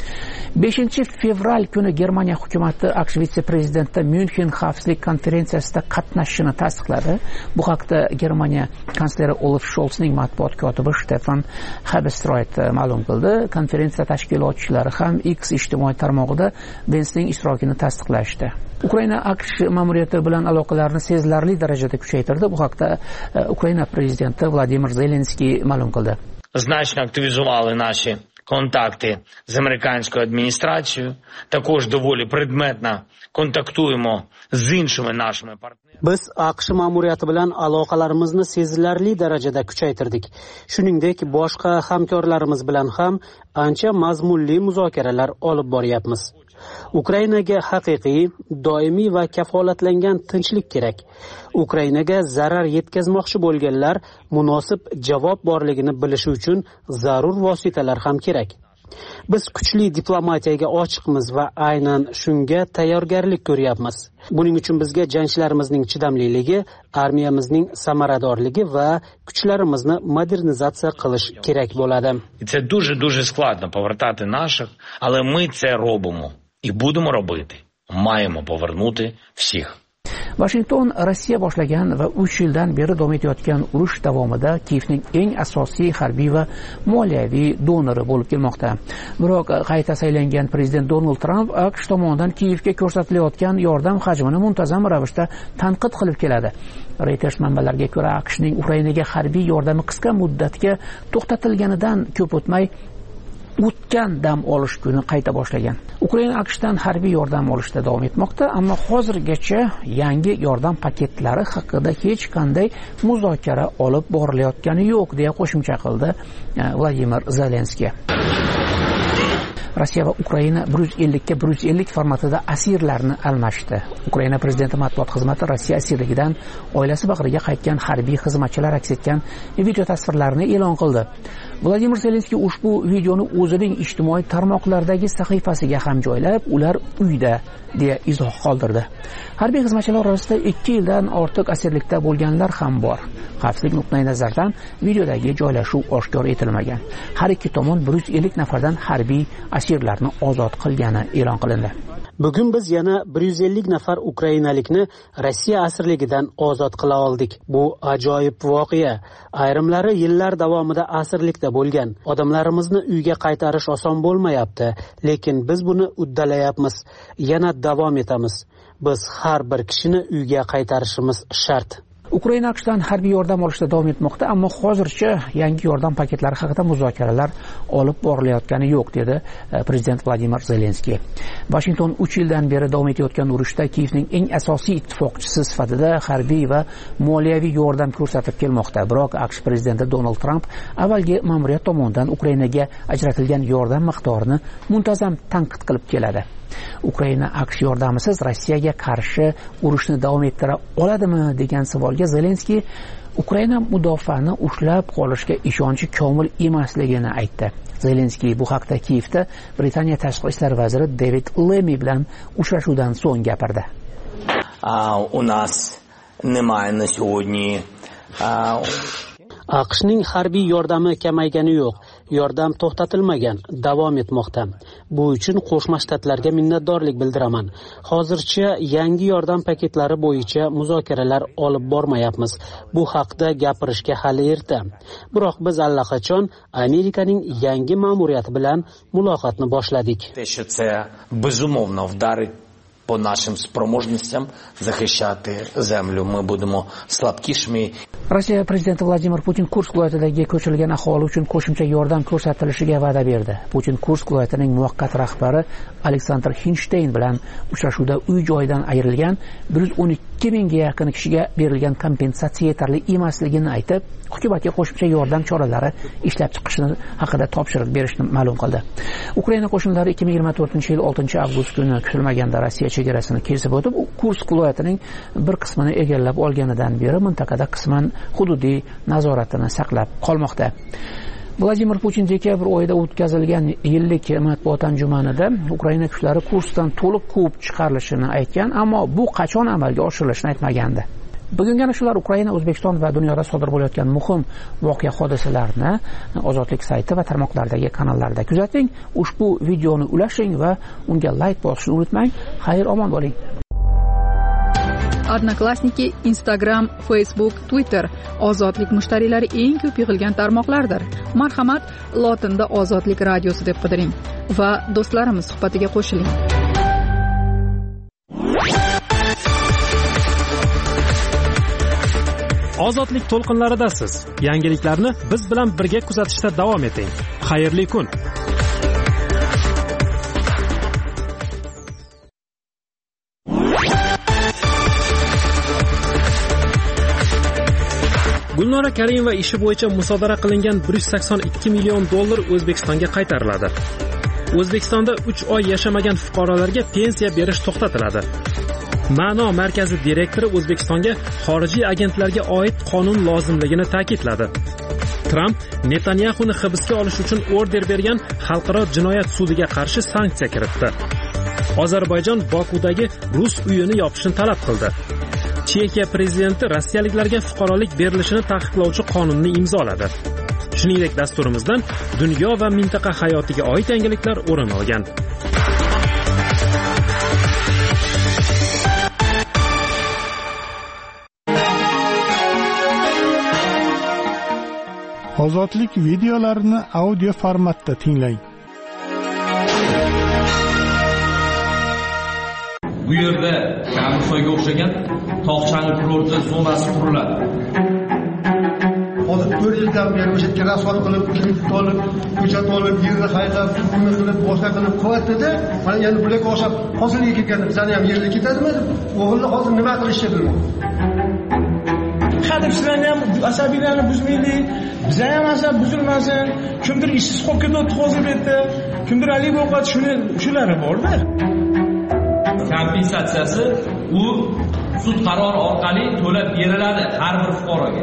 beshinchi fevral kuni Germaniya hukumati AQSh vitse-prezidenti Myunxen xavfsizlik konferensiyasida qatnashishini tasdiqladi. Bu haqda Germaniya kansleri Olaf Scholzning matbuot kotibi Stefan Habestroit ma'lum qildi. Konferensiya tashkilotchilari ham X ijtimoiy tarmog'ida Vensning ishtirokini tasdiqlashdi. Ukraina AQSh ma'muriyati bilan aloqalarni sezilarli darajada kuchaytirdi. Bu haqda Ukraina prezidenti Vladimir Zelenskiy ma'lum qildi. Значно активізували наші контакти з американською адміністрацією. Також доволі предметно kontaktuyemo з іншими нашими партнерами. Biz AQSh ma'muriyati bilan aloqalarimizni sezilarli darajada kuchaytirdik. Shuningdek, boshqa hamkorlarimiz bilan ham ancha mazmunli muzokaralar olib boryapmiz. Ukrainaga haqiqiy, doimiy va kafolatlangan tinchlik kerak. Ukrainaga zarar yetkazmoqchi bo'lganlar munosib javob borligini bilishi uchun zarur vositalar ham kerak. Biz kuchli diplomatiyaga ochiqmiz va aynan shunga tayyorgarlik ko'ryapmiz. Buning uchun bizga jangchilarimizning chidamliligi, armiyamizning samaradorligi va kuchlarimizni modernizatsiya qilish kerak bo'ladi. Це дуже-дуже складно повертати наших, але ми це робимо і будемо робити. Маємо повернути всіх. Washington Rossiya boshlagan va uch yildan beri davom etayotgan urush davomida Kiyevning eng asosiy harbiy va moliyaviy donori bo'lib kelmoqda. Biroq qayta saylangan prezident Donald Trump AQSh tomonidan Kiyevga ko'rsatilayotgan yordam hajmini muntazam ravishda tanqid qilib keladi. Reuters manbalariga ko'ra, AQShning Ukrainaga harbiy yordami qisqa muddatga to'xtatilganidan ko'p o'tmay o'tgan dam olish kuni qayta boshlagan. Ukraina AQShdan harbiy yordam olishda davom etmoqda, ammo hozirgacha yangi yordam paketlari haqida hech qanday muzokara olib borilayotgani yo'q, deya qo'shimcha qildi Vladimir Zelenskiy. Rossiya va Ukraina bir yuz ellik ga bir yuz ellik formatida asirlarni almashdi. Ukraina prezidenti matbuot xizmati Rossiya asirligidan oilasi bag'riga qaytgan harbiy xizmatchilar aks etgan video tasvirlarini e'lon qildi. Vladimir Zelenskiy ushbu videoni o'zining ijtimoiy tarmoqlardagi sahifasiga ham joylab, ular uyda deya izoh qoldirdi. Harbiy xizmatchilar orasida ikki yildan ortiq asirlikda bo'lganlar ham bor. Xavfsizlik nuqtai nazaridan videodagi joylashuv oshkor etilmagan. Har ikki tomon bir yuz ellik nafardan harbiy asirlarni ozod qilgani e'lon qilindi. Bugun biz yana bir yuz ellik nafar ukrainalikni Rossiya asirligidan ozod qila oldik. Bu ajoyib voqea. Ayrimlari yillar davomida asirlikda bo'lgan. Odamlarimizni uyga qaytarish oson bo'lmayapti, lekin biz buni uddalayapmiz. Yana davom etamiz. Biz har bir kishini uyga qaytarishimiz shart. Ukraina AQShdan harbiy yordam olishda davom etmoqda, ammo hozircha yangi yordam paketlari haqida muzokaralar olib borilayotgani yo'q, dedi prezident Vladimir Zelenskiy. Washington uch yildan beri davom etayotgan urushda Kiyevning eng asosiy ittifoqchisi sifatida harbiy va moliyaviy yordam ko'rsatib kelmoqda. Biroq AQSh prezidenti Donald Trump avvalgi ma'muriyat tomonidan Ukrainaga ajratilgan yordam miqdorini muntazam tanqid qilib keladi. Ukraina AQSh yordamisiz Rossiyaga qarshi urushni davom ettira oladimi degan savolga Zelenskiy Ukraina mudofaani ushlab qolishga ishonchi komil emasligini aytdi. Zelenskiy bu haqda Kiyevda Britaniya tashqi ishlar vaziri David Lammy bilan uchrashuvdan so'ng gapirdi. У нас немає на сьогодні AQShning harbiy yordami kamaygani yo'q. Yordam to'xtatilmagan, davom etmoqda. Bu uchun Qo'shma Shtatlarga minnatdorlik bildiraman. Hozircha yangi yordam paketlari bo'yicha muzokaralar olib bormayapmiz. Bu haqda gapirishga hali erta. Biroq biz allaqachon Amerikaning yangi ma'muriyati bilan muloqotni boshladik. Це безумовно вдарить по нашим спроможностям захищати землю. Ми будемо слабкішими. Rossiya prezidenti Vladimir Putin Kursk viloyatidagi ko'chirilgan aholi uchun qo'shimcha yordam ko'rsatilishiga va'da berdi. Putin Kursk viloyatining muvaqqat rahbari Aleksandr Hinshteyn bilan uchrashuvda uy joyidan ayrilgan bir yuz o'n ikki mingga yaqin kishiga berilgan kompensatsiya yetarli emasligini aytib, hukumatga qo'shimcha yordam choralari ishlab chiqishini haqida topshiriq berishni ma'lum qildi. Ukraina qo'shinlari ikki ming yigirma to'rtinchi yil oltinchi avgust kuni kutilmaganda Rossiya chegarasini kesib o'tib, Kursk viloyatining bir qismini egallab olganidan beri mintaqada qisman hududiy nazoratini saqlab qolmoqda. Vladimir Putin dekabr oyida o'tkazilgan yillik matbuot anjumanida Ukraina kuchlari Kurskdan to'liq quvib chiqarilishini aytgan, ammo bu qachon amalga oshirilishini aytmagandi. bugungi ana shular Ukraina, O'zbekiston va dunyoda sodir bo'layotgan muhim voqea hodisalarni Ozodlik sayti va tarmoqlardagi kanallarda kuzating. Ushbu videoni ulashing va unga like bosishni unutmang. Xayr, omon bo'ling. Odnoklassniki, Instagram, Facebook, Twitter ozodlik mushtariylari eng ko'p yig'ilgan tarmoqlardir. Marhamat, lotinda Ozodlik radiosi deb qidiring va do'stlarimiz suhbatiga qo'shiling. Ozodlik to'lqinlaridasiz. Yangiliklarni biz bilan birga kuzatishda davom eting. Xayrli kun. Gulnora Karimova ishi bo'yicha musodara qilingan bir yuz sakson ikki million dollar O'zbekistonga qaytariladi. O'zbekistonda uch oy yashamagan fuqarolarga pensiya berish to'xtatiladi. Ma'no markazi direktori O'zbekistonga xorijiy agentlarga oid qonun lozimligini ta'kidladi. Tramp Netanyahuni hibsga olish uchun order bergan xalqaro jinoyat sudiga qarshi sanksiya kiritdi. Ozarbayjon Bokudagi rus uyini yopishni talab qildi. Chexiya prezidenti rossiyaliklarga fuqarolik berilishini taqiqlovchi qonunni imzoladi. Shuningdek, dasturimizdan dunyo va mintaqa hayotiga oid yangiliklar o'rin olgan. Ozodlik videolarini audio formatda tinglang. Bu yerda Kamisoyga o'xshagan tog'chali kurorti zonasi quriladi. Hozir to'rt yildan beri o'sha yerga rasvol qilib, kredit olib, hujjat olib, yerni haydab, pulni qilib, boshqa qilib qo'yatdi-da, mana endi bularga o'xshab hosilga kelganda bizani ham yerga ketadimi? O'g'ilni hozir nima qilishni bilmaydi. Hadim sizlarni ham asabiylarni buzmaylik, bizlar ham asab buzilmasin. Kimdir ishsiz qolib ketdi hozir bu yerda, kimdir ali o'qat shuni shulari bor-da. Kompensatsiyasi u sud qarori orqali to'lab beriladi har bir fuqaroga.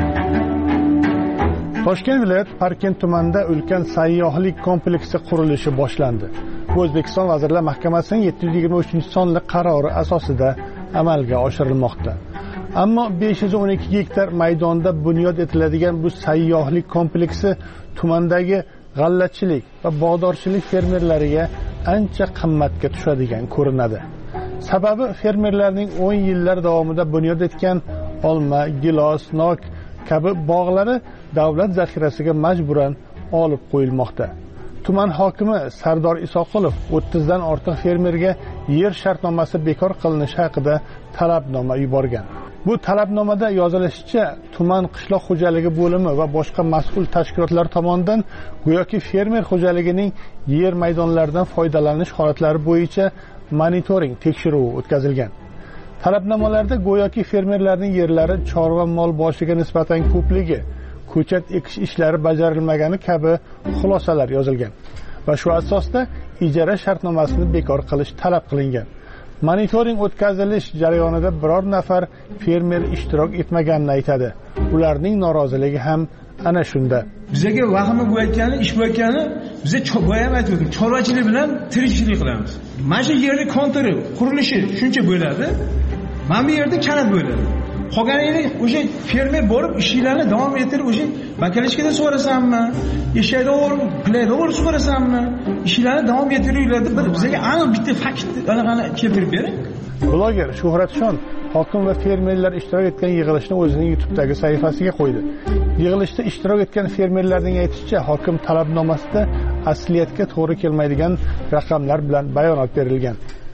Toshkent viloyat Parkent tumanida ulkan sayyohlik kompleksi qurilishi boshlandi. Bu O'zbekiston Vazirlar Mahkamasining yetti yuz yigirma uchinchi sonli qarori asosida amalga oshirilmoqda. Ammo besh yuz o'n ikki gektar maydonda bunyod etiladigan bu sayyohlik kompleksi tumandagi g'allachilik va bog'dorchilik fermerlariga ancha qimmatga tushadigan ko'rinadi. Sababi fermerlarning o'n yillar davomida bunyod etgan olma, gilos, nok kabi bog'lari davlat zaxirasiga majburan olib qo'yilmoqda. Tuman hokimi Sardor Isoqulov o'ttiz dan ortiq fermerga yer shartnomasi bekor qilinishi haqida talabnoma yuborgan. Bu talabnomada yozilishicha, tuman qishloq xo'jaligi bo'limi va boshqa mas'ul tashkilotlar tomonidan go'yoki fermer xo'jaligining yer maydonlaridan foydalanish holatlari bo'yicha monitoring tekshiruvi o'tkazilgan. Talabnomalarda go'yoki fermerlarning yerlari chorva mol boshiga nisbatan ko'pligi, ko'chat ekish ishlari bajarilmagani kabi xulosalar yozilgan va shu asosda ijara shartnomasini bekor qilish talab qilingan. Monitoring o'tkazilish jarayonida biror nafar fermer ishtirok etmaganini aytadi. Ularning noroziligi ham ana shunda. Bizga vahima bo'layotgani, ish bo'layotgani, biza boyam aytdim, chorvachilik bilan tirikchilik qilamiz. Mana shu yerning kontiri, qurilishi shuncha bo'ladi. Mana bu yerda kanat bo'ladi. Qolganini o'sha fermer borib ishlarni davom ettirib, o'sha bakalishkada so'rasammi, eshakda o'rib, playda o'rib so'rasammi, ishlarni davom ettiringlar deb bizga aniq bitta fakt anaqani keltirib bering. Bloger Shuhratshon hokim va fermerlar ishtirok etgan yig'ilishni o'zining YouTube'dagi sahifasiga qo'ydi. Yig'ilishda ishtirok etgan fermerlarning aytishicha, hokim talabnomasida asliyatga to'g'ri kelmaydigan raqamlar bilan bayonot berilgan.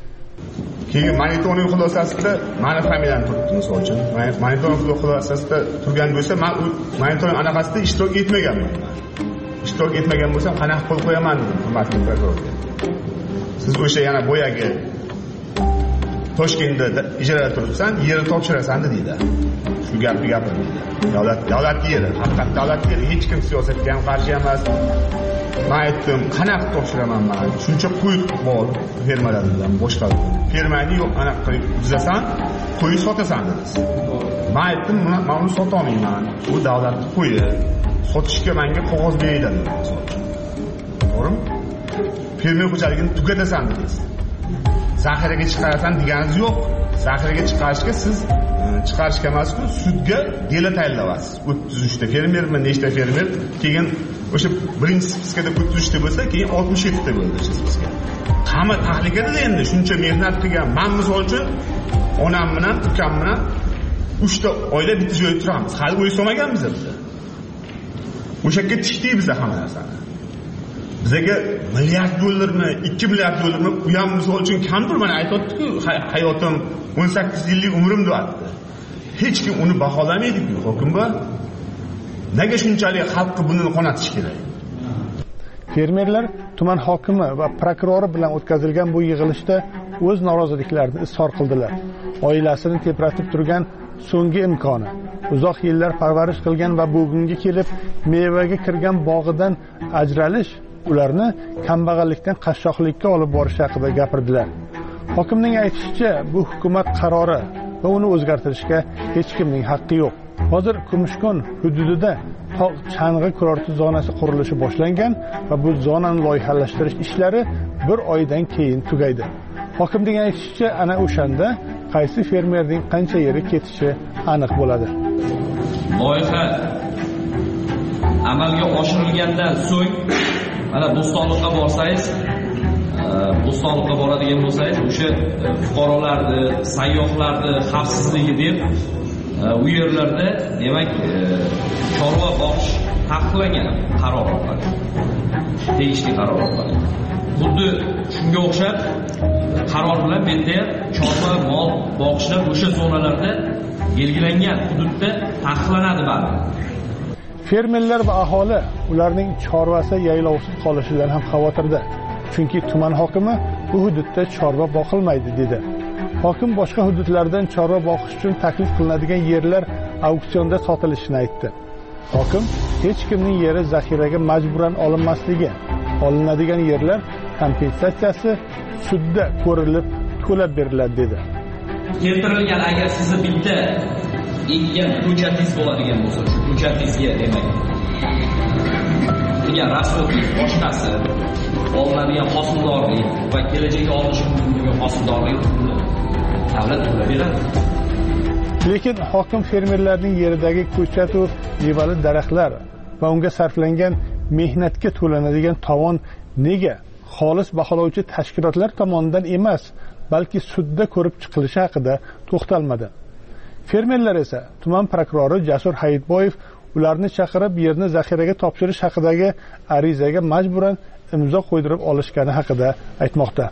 Keyin monitoring xulosasida meni familiyam turibdi, misol uchun. Monitoring xulosasida turgan bo'lsa, men monitoring anaqasida ishtirok etmaganman. Ishtirok etmagan bo'lsam, qanaqa qo'l qo'yaman dedim hurmatli prokurorga. Siz o'sha yana boyagi Toshkentda ijarada turibsan, yerni topshirasan deydi. Shu gapni gapirdi. Davlat davlat yeri, haqiqat davlat yeri, hech kim siyosatga ham qarshi emas. Men aytdim, qanaqa topshiraman men? Shuncha qo'y bor fermalardan boshqa. Fermani yo'q, anaqa qilib buzasan, qo'y sotasan dedingiz. Men aytdim, men uni sota olmayman. Bu davlatning qo'yi. Sotishga menga qog'oz beradi. To'g'rimi? Fermer xo'jaligini tugatasan dedingiz. zaxiraga chiqarasan deganingiz yo'q. Zaxiraga chiqarishga siz chiqarishga emas-ku, sudga dela tayinlaysiz. o'ttiz uchta fermermi, nechta fermer, keyin o'sha birinchi spiskada o'ttiz uchta bo'lsa, keyin oltmish yettita bo'ldi o'sha spiska. Hamma tahlikada endi shuncha mehnat qilgan. Men misol uchun onam bilan, ukam bilan uchta oila bitta joyda turamiz. Hali o'y solmaganmiz biz. O'sha yerga tishdik biz hamma narsani. Bizga milliard dollarmi, ikki milliard dollarmi u ham misol uchun kamdir. Mana aytayotdi-ku, hayotim o'n sakkiz yillik umrim deyapti. Hech kim uni baholamaydi-ku, hokimba. Nega shunchalik xalqqa buni qonatish kerak? Fermerlar tuman hokimi va prokurori bilan o'tkazilgan bu yig'ilishda o'z noroziliklarini izhor qildilar. Oilasini tepratib turgan so'nggi imkoni, uzoq yillar parvarish qilgan va bugunga kelib mevaga kirgan bog'idan ajralish ularni kambag'allikdan qashshoqlikka olib borish haqida gapirdilar. Hokimning aytishicha, bu hukumat qarori va uni o'zgartirishga hech kimning haqqi yo'q. Hozir Kumushkon hududida tog' chang'i kurorti zonasi qurilishi boshlangan va bu zonani loyihalashtirish ishlari bir oydan keyin tugaydi. Hokimning aytishicha, ana o'shanda qaysi fermerning qancha yeri ketishi aniq bo'ladi. Loyiha amalga oshirilgandan so'ng mana Bo'stonliqqa borsangiz, Bo'stonliqqa boradigan bo'lsangiz, o'sha fuqarolarni, sayyohlarni xavfsizligi deb u yerlarda demak chorva boqish taqiqlangan qaror orqali. Tegishli qaror orqali. Xuddi shunga o'xshab qaror bilan bu yerda chorva mol boqishlar o'sha zonalarda belgilangan hududda taqiqlanadi baribir. Fermerlar va aholi ularning chorvasi yaylovsiz qolishidan ham xavotirda. Chunki tuman hokimi bu hududda chorva boqilmaydi dedi. Hokim boshqa hududlardan chorva boqish uchun taklif qilinadigan yerlar auksionda sotilishini aytdi. Hokim hech kimning yeri zaxiraga majburan olinmasligi, olinadigan yerlar kompensatsiyasi sudda ko'rilib to'lab beriladi dedi. Keltirilgan agar sizni bitta ekkan ko'chatingiz bo'ladigan bo'lsa, shu ko'chatingizga demak degan rasmiylik boshqasi olinadigan hosildorlik va kelajakda olish mumkin bo'lgan hosildorlik davlat to'lab beradi. Lekin hokim fermerlarning yeridagi ko'chat va mevali daraxtlar va unga sarflangan mehnatga to'lanadigan tovon nega xolis baholovchi tashkilotlar tomonidan emas, balki sudda ko'rib chiqilishi haqida to'xtalmadi. Fermerlar esa tuman prokurori Jasur Hayitboyev ularni chaqirib yerni zaxiraga topshirish haqidagi arizaga majburan imzo qo'ydirib olishgani haqida aytmoqda.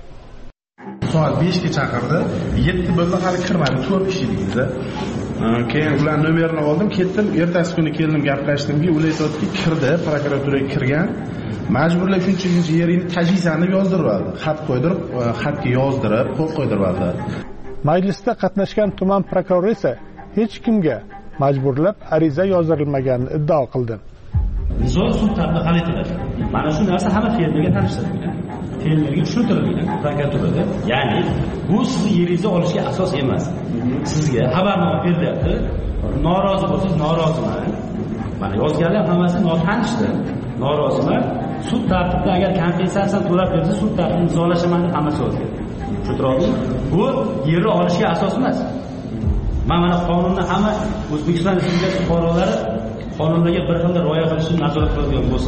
Soat beshga chaqirdi, yetti bo'ldi, hali kirmadi, to'rt kishi edingizda. Keyin ular nomerini oldim, ketdim, ertasi kuni keldim, gaplashdimki, ular aytdi, kirdi, prokuraturaga kirgan. Majburlab shuncha yeringni tajvizani yozdirib oldi. Xat qo'ydirib, xatga yozdirib, qo'l qo'ydirib oldi. Majlisda qatnashgan tuman prokurori esa hech kimga majburlab ariza yozdirilmaganini iddao qildi. Nizo sud tarafida hal etiladi. Mana shu narsa hamma fermerga tanishtirilgan. Fermerga tushuntirilgan prokuraturada. Ya'ni bu sizni yeringizni olishga asos emas. Sizga xabarnoma berilyapti. Norozi bo'lsangiz noroziman. Mana yozganlar hammasi notanishdi. Noroziman. Sud tartibida agar kompensatsiyani to'lab bersa, sud tartibida imzolashaman deb hammasi yozgan. Tushuntirdingizmi? Bu yerni olishga asos emas. Mana mana qonunni hamma O'zbekiston Respublikasi fuqarolari qonunlarga bir xil rioya qilishni nazorat qiladigan bo'lsa,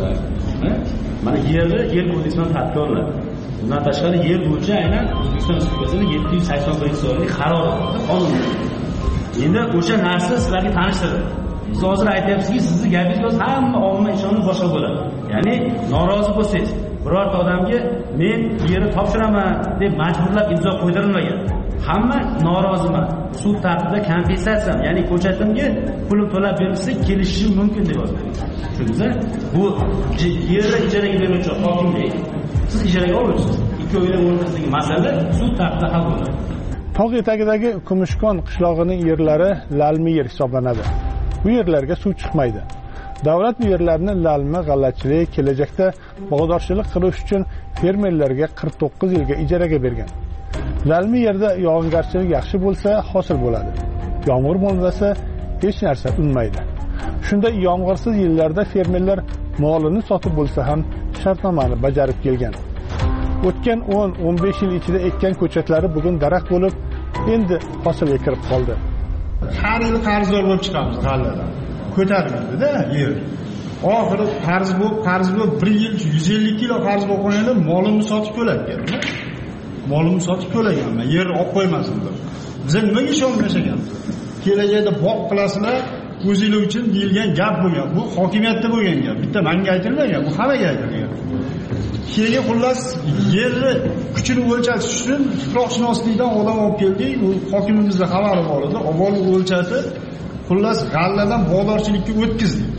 mana yerni yer kodeksidan tartibga olinadi. Bundan tashqari yer bo'yicha aynan O'zbekiston Respublikasining yetti yuz sakson birinchi sonli qarori qonun. Endi o'sha narsa sizlarga tanishtirdi. Siz hozir aytyapsizki, sizni gapingiz hamma omma ishonib boshqa bo'ladi. Ya'ni norozi bo'lsangiz, birorta odamga men yerni topshiraman deb majburlab imzo qo'ydirilmagan. Hamma noroziman. Sud tartibida kompensatsiya, ya'ni ko'chatimga pulim to'lab berilsa kelishishi mumkin deb yozgan. Tushundingizmi? Bu yerni ijaraga beruvchi hokimlik. Siz ijaraga olasiz. Ikki oila o'rtasidagi masala sud tartibida hal bo'ladi. Tog' etagidagi Kumushkon qishlog'ining yerlari lalmi yer hisoblanadi. Bu yerlarga suv chiqmaydi. Davlat bu yerlarni lalmi, g'allachilik, kelajakda bog'dorchilik qilish uchun fermerlarga qirq to'qqiz yilga ijaraga bergan. Lalmi yerda yog'ingarchilik yaxshi bo'lsa, hosil bo'ladi. Yomg'ir bo'lmasa, hech narsa unmaydi. Shunda yomg'irsiz yillarda fermerlar molini sotib bo'lsa ham shartnomani bajarib kelgan. o'tgan o'n o'n besh yil ichida ekkan ko'chatlari bugun daraxt bo'lib, endi hosilga kirib qoldi. Har yil qarzdor bo'lib chiqamiz g'alladan. Ko'tarildi-da yer. Oxiri qarz bo'lib, qarz bo'lib bir yil yuz ellik kilo qarz bo'lib qo'yganda molimni sotib to'lagan. Molimni sotib to'laganman, yer olib qo'ymasin deb. Biz nimaga ishonib ekanmiz? Kelajakda boq qilasizlar, o'zinglar uchun deyilgan gap bo'lgan. Bu hokimiyatda bo'lgan gap. Bitta menga aytilmagan, bu hammaga aytilgan. Keyin xullas yerni kuchini o'lchatish uchun tuproqshunoslikdan odam olib keldik. U hokimimizda xabari bor edi. Avval o'lchatib, xullas g'alladan bozorchilikka o'tkazdik.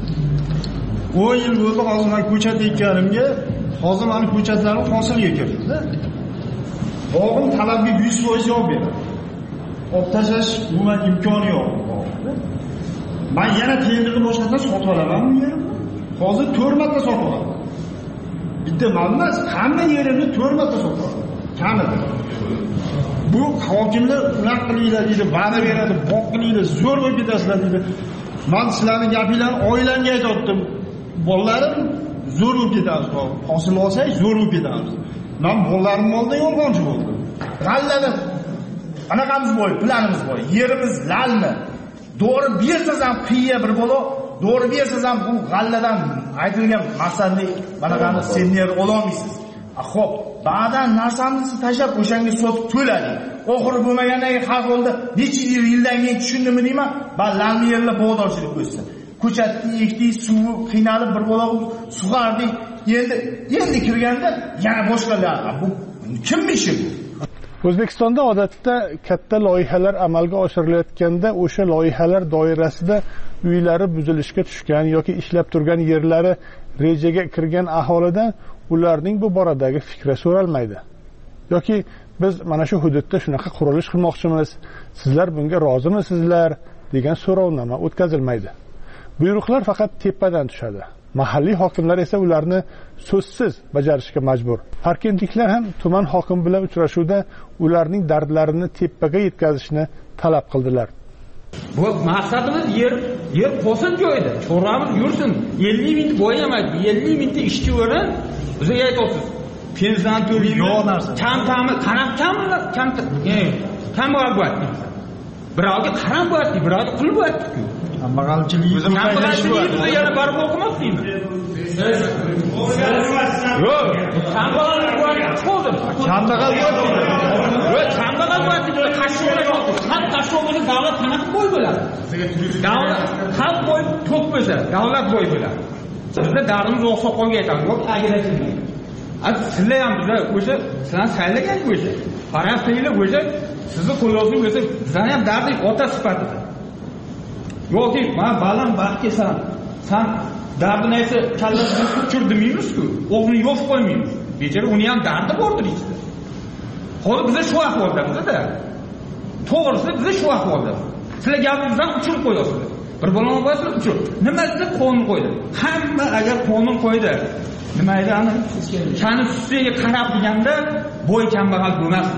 o'n yil bo'ldi hozir men ko'chat ekkanimga, hozir meni ko'chatlarim hosilga kirdi. Bog'im talabga yuz foiz javob beradi. Olib tashlash umuman imkoni yo'q. Men yana tenderni boshqatdan sotib olaman bu yerni. Hozir to'rt marta sotib olaman. Bitta emas, hamma yerini to'rt marta sotib olaman. Kamida. Bu hokimlar ular qilinglar deydi, va'da beradi, boq qilinglar, zo'r bo'lib ketasizlar deydi. Men sizlarning gapinglarni oilamga aytdim. Bolalarim zo'r bo'lib ketamiz. Hosil olsak zo'r bo'lib ketamiz. Men bolalarim oldida yolg'onchi bo'ldim. G'allani anaqamiz bor, planimiz bor. Yerimiz lalmi. Doğru bersangiz ham qiya bir bo'lo, doğru bersangiz ham bu g'alladan aytilgan maqsadni manaqani senner ololmaysiz. Xo'p, ba'dan narsamizni tashlab o'shanga sotib to'lading. Oxiri bo'lmagandan keyin xalq oldi necha yildan keyin tushundimi deyman, ba lalmi yerlar bog'dorchilik o'tsin. Ko'chatni ekdik, suvi qiynalib bir bo'lo sug'ardik. Endi endi kirganda yana boshqalar. Bu kim ishi bu? O'zbekistonda odatda katta loyihalar amalga oshirilayotganda o'sha loyihalar doirasida uylari buzilishga tushgan yoki ishlab turgan yerlari rejaga kirgan aholidan ularning bu boradagi fikri so'ralmaydi. Yoki biz mana shu hududda shunaqa qurilish qilmoqchimiz, sizlar bunga rozimisizlar degan so'rovnoma o'tkazilmaydi. Buyruqlar faqat tepadan tushadi. Mahalliy hokimlar esa ularni so'zsiz bajarishga majbur. Parkentliklar ham tuman hokim bilan uchrashuvda ularning dardlarini tepaga yetkazishni talab qildilar. Bu maqsadimiz yer, yer qo'sin joyida, chorramiz yursin. ellik ming bo'yamaydi, ellik mingta ishchi o'rin bizga aytasiz. Pensiyan to'laymiz, kam ta'mi, qanaq kamlar, kam kam bor bo'lyapti. Birovga qarab bo'lyapti, birovga qilib bo'lyapti-ku. Kambag'alchilik o'zim kambag'alchilikni yana barib o'qimoqdimi? Yo'q, kambag'allik bo'lyapti, cho'zib. Kambag'al bo'lyapti. Yo'q, kambag'al bo'lyapti, qashshoqlar yo'q. Xalq qashshoq bo'lsa, davlat qanaqa bo'y bo'ladi? Davlat xalq bo'y to'q bo'lsa, davlat bo'y bo'ladi. Bizda dardimiz o'xshoqolga aytamiz, yo'q, agarachilik. At sizlar ham bizlar o'sha sizlarni saylagan o'sha. Qarasanglar o'sha sizni qo'llovsiz o'sha bizlarni ham dardik ota sifatida. Yo'q, men baland baxtga san, san dardini aytsa kallasini tushir demaymiz-ku, o'g'lini yo'q qo'ymaymiz. Bechora uni ham dardi bordir ichida. Hozir biz shu ahvoldamiz-da. To'g'risi biz shu ahvolda. Sizlar gapingizdan uchirib qo'yasizlar. Bir bo'lmay qo'yasizlar, uchirib. Nima deb qonun qo'ydi? Hamma agar qonun qo'ydi, nima edi ani? Shani ustiga qarab deganda bo'y kambag'al bo'lmas.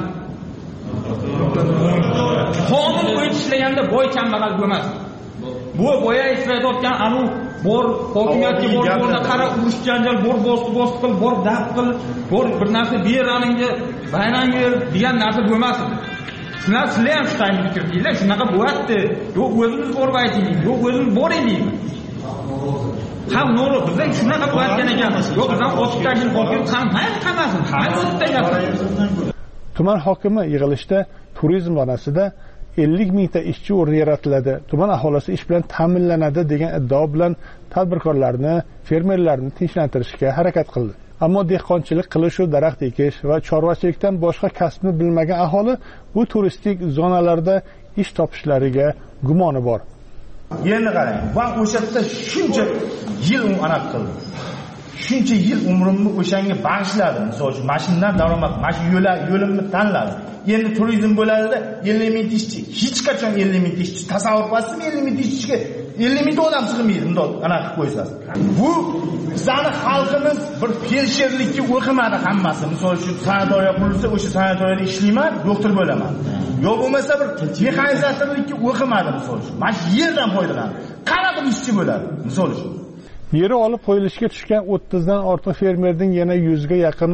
Qonun qo'yib ishlaganda bo'y kambag'al bo'lmas. Bu boya islayotgan anu bor hokimiyatga bor bo'lsa qara urush janjal bor bosti bosti qil bor dab qil bor bir narsa beraningga bayrangga degan narsa bo'lmasin. Sizlar sizlar ham shunday fikrlaysiz, shunaqa bo'lyapti. Yo'q o'zimiz borib aytaylik, yo'q o'zimiz boraylik. Ham no'g'ri bizda shunaqa bo'layotgan ekanmiz. Yo'q biz ham ochib tashlab hokim ham hayr qamasin, hayr o'tib tashlab. Tuman hokimi yig'ilishda turizm zonasida ellik mingta ishchi o'rni yaratiladi, tuman aholisi ish bilan ta'minlanadi degan iddao bilan tadbirkorlarni, fermerlarni tinchlantirishga harakat qildi. Ammo dehqonchilik qilish, daraxt ekish va chorvachilikdan boshqa kasbni bilmagan aholi bu turistik zonalarda ish topishlariga gumoni bor. Endi qarang, va o'sha yerda shuncha yil aniq qildim. Shuncha yil umrimni o'shanga bag'ishladim. Misol uchun mashinadan daromad, mana yo'la yo'limni tanladim. Endi turizm bo'ladida ellik ming ishchi, hech qachon ellik ming ishchi tasavvur qilasiz, ellik ming ishchiga ellik ming odam sig'maydi, bundoq ana qilib qo'yasiz. Bu bizning xalqimiz bir felsherlikka o'qimadi hammasi. Misol uchun sanatoriya qurilsa, o'sha sanatoriyada ishlayman, doktor bo'laman. Yo bo'lmasa bir mexanizatorlikka o'qimadi misol uchun. Mana shu yerdan foydalanadi. Qanaqa ishchi bo'ladi misol uchun. Yeri olib qo'yilishga tushgan o'ttizdan ortiq fermerning yana yuzga yaqin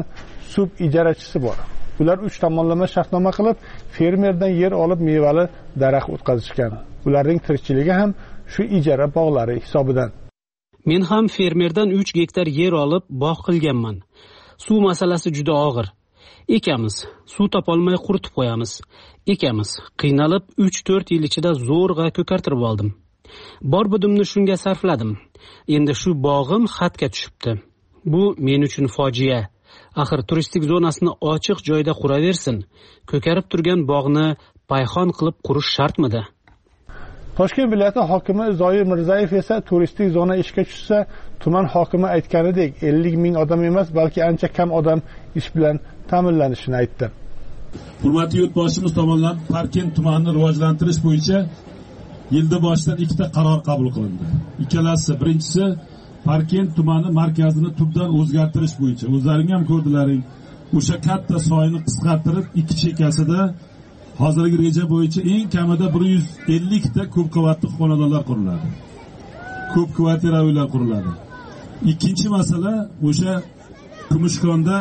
sub ijarachisi bor. Ular uch tomonlama shartnoma qilib, fermerdan yer olib mevali daraxt o'tkazishgan. Ularning tirikchiligi ham shu ijara bog'lari hisobidan. Men ham fermerdan uch gektar yer olib bog' qilganman. Suv masalasi juda og'ir. Ekamiz, suv topolmay quritib qo'yamiz. Ekamiz, qiynalib uch to'rt yil ichida zo'rg'a ko'kartirib oldim. Bor budimni shunga sarfladim. Endi shu bog'im xatga tushibdi. Bu men uchun fojia. Axir turistik zonasini ochiq joyda quraversin. Ko'karib turgan bog'ni payxon qilib qurish shartmidi? Toshkent viloyati hokimi Zoir Mirzayev esa turistik zona ishga tushsa, tuman hokimi aytganidek ellik ming odam emas, balki ancha kam odam ish bilan ta'minlanishini aytdi. Hurmatli yurtboshimiz tomonidan Parkent tumanini rivojlantirish bo'yicha yilda boshidan ikkita qaror qabul qilindi. Ikkalasi, birinchisi Parkent tumani markazini tubdan o'zgartirish bo'yicha. O'zlaring ham ko'rdilaring, o'sha katta soyni qisqartirib ikki chekkasida hozirgi reja bo'yicha eng kamida bir yuz ellik ta ko'p qavatli xonadonlar quriladi. Ko'p kvartira uylar quriladi. Ikkinchi masala o'sha Kumushkonda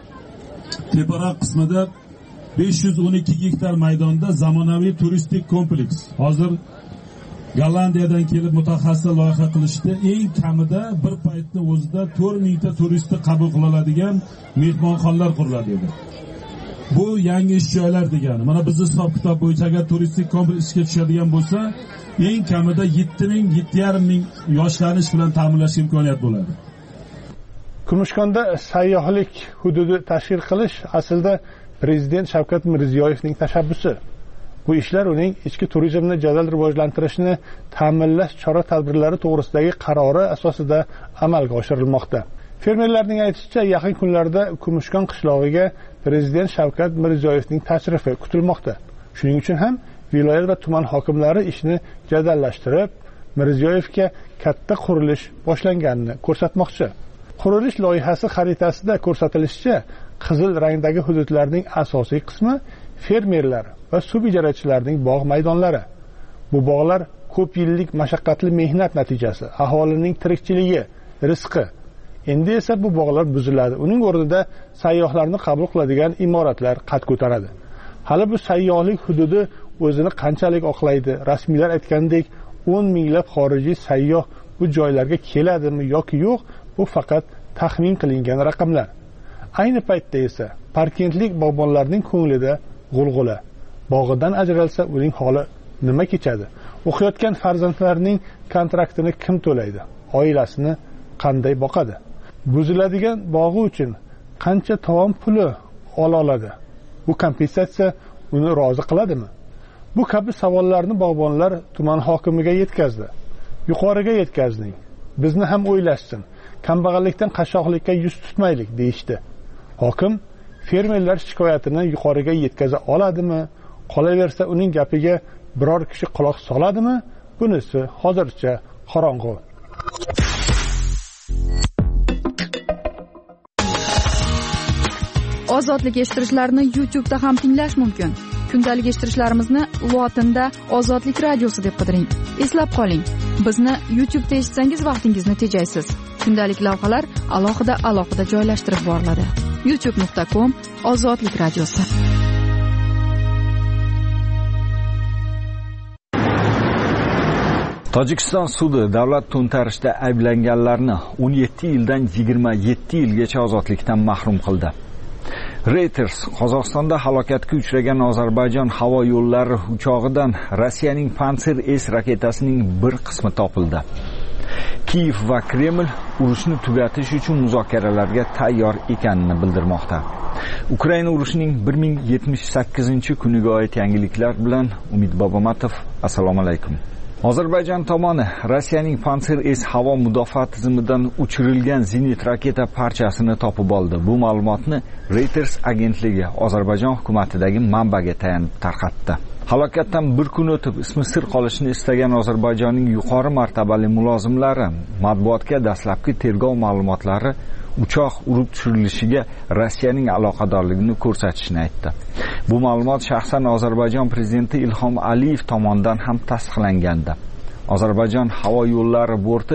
teparoq qismida besh yuz o'n ikki gektar maydonda zamonaviy turistik kompleks. Hozir Gollandiyadan kelib mutaxassislar loyiha qilishdi. Eng kamida bir paytda o'zida to'rt ming ta turistni qabul qila oladigan mehmonxonalar quriladi edi. Bu yangi ish joylar degani. Mana bizning hisob kitob bo'yicha agar turistik kompleksga tushadigan bo'lsa, eng kamida yetti ming yetti yarim ming yoshlarni ish bilan ta'minlash imkoniyati bo'ladi. Kumushkonda sayyohlik hududi tashkil qilish aslida Prezident Shavkat Mirziyoyevning tashabbusi. Bu ishlar uning ichki turizmni jadal rivojlantirishni ta'minlash chora-tadbirlari to'g'risidagi qarori asosida amalga oshirilmoqda. Fermerlarning aytishicha, yaqin kunlarda Kumushkon qishlog'iga Prezident Shavkat Mirziyoyevning tashrifi kutilmoqda. Shuning uchun ham viloyat va tuman hokimlari ishni jadallashtirib, Mirziyoyevga katta qurilish boshlanganini ko'rsatmoqchi. Qurilish loyihasi xaritasida ko'rsatilishicha, qizil rangdagi hududlarning asosiy qismi fermerlar va sub ijarachilarning bog' maydonlari. Bu bog'lar ko'p yillik mashaqqatli mehnat natijasi, aholining tirikchiligi, rizqi. Endi esa bu bog'lar buziladi. Uning o'rnida sayyohlarni qabul qiladigan imoratlar qad ko'taradi. Hali bu sayyohlik hududi o'zini qanchalik oqlaydi? Rasmiylar aytgandek, o'n minglab xorijiy sayyoh bu joylarga keladimi yoki yo'q, bu faqat taxmin qilingan raqamlar. Ayni paytda esa parkentlik bog'bonlarning ko'nglida g'ulg'ula. Bog'idan ajralsa, uning holi nima kechadi? O'qiyotgan farzandlarining kontraktini kim to'laydi? Oilasini qanday boqadi? Buziladigan bog'i uchun qancha tovon puli ola oladi? Bu kompensatsiya uni rozi qiladimi? Bu kabi savollarni bog'bonlar tuman hokimiga yetkazdi. Yuqoriga yetkazning. Bizni ham o'ylashsin. Kambag'allikdan qashshoqlikka yuz tutmaylik deyishdi. Hokim fermerlar shikoyatini yuqoriga yetkaza oladimi? Qolaversa uning gapiga biror kishi quloq soladimi? Bunisi hozircha qorong'u. Ozodlik eshittirishlarni YouTube da ham tinglash mumkin. Kundalik eshittirishlarimizni lotinda Ozodlik radiosi deb qidiring. Eslab qoling, bizni YouTube da eshitsangiz vaqtingizni tejaysiz. Kundalik lavhalar alohida alohida joylashtirib boriladi. youtube nuqta com Ozodlik radiosi. Tojikiston sudi davlat to'ntarishda ayblanganlarni o'n yetti yildan yigirma yetti yilgacha ozodlikdan mahrum qildi. Reuters Qozog'istonda halokatga uchragan Ozarbayjon havo yo'llari uchog'idan Rossiyaning Pantsir S raketasining bir qismi topildi. Kiyev va Kreml urushni tugatish uchun muzokaralarga tayyor ekanini bildirmoqda. Ukraina urushining bir ming yetmish sakkizinchi kuniga oid yangiliklar bilan Umid Bobomatov. Assalomu alaykum. Ozarbayjon tomoni Rossiyaning Pantsir S havo mudofaa tizimidan uchirilgan zenit raketa parchasini topib oldi. Bu ma'lumotni Reuters agentligi Ozarbayjon hukumatidagi manbaga tayanib tarqatdi. Halokatdan bir kun o'tib ismi sir qolishini istagan Ozarbayjonning yuqori martabali mulozimlari matbuotga dastlabki tergov ma'lumotlari uchoq urib tushirilishiga Rossiyaning aloqadorligini ko'rsatishini aytdi. Bu ma'lumot shaxsan Ozarbayjon prezidenti Ilhom Aliyev tomonidan ham tasdiqlangandi. Ozarbayjon havo yo'llari borti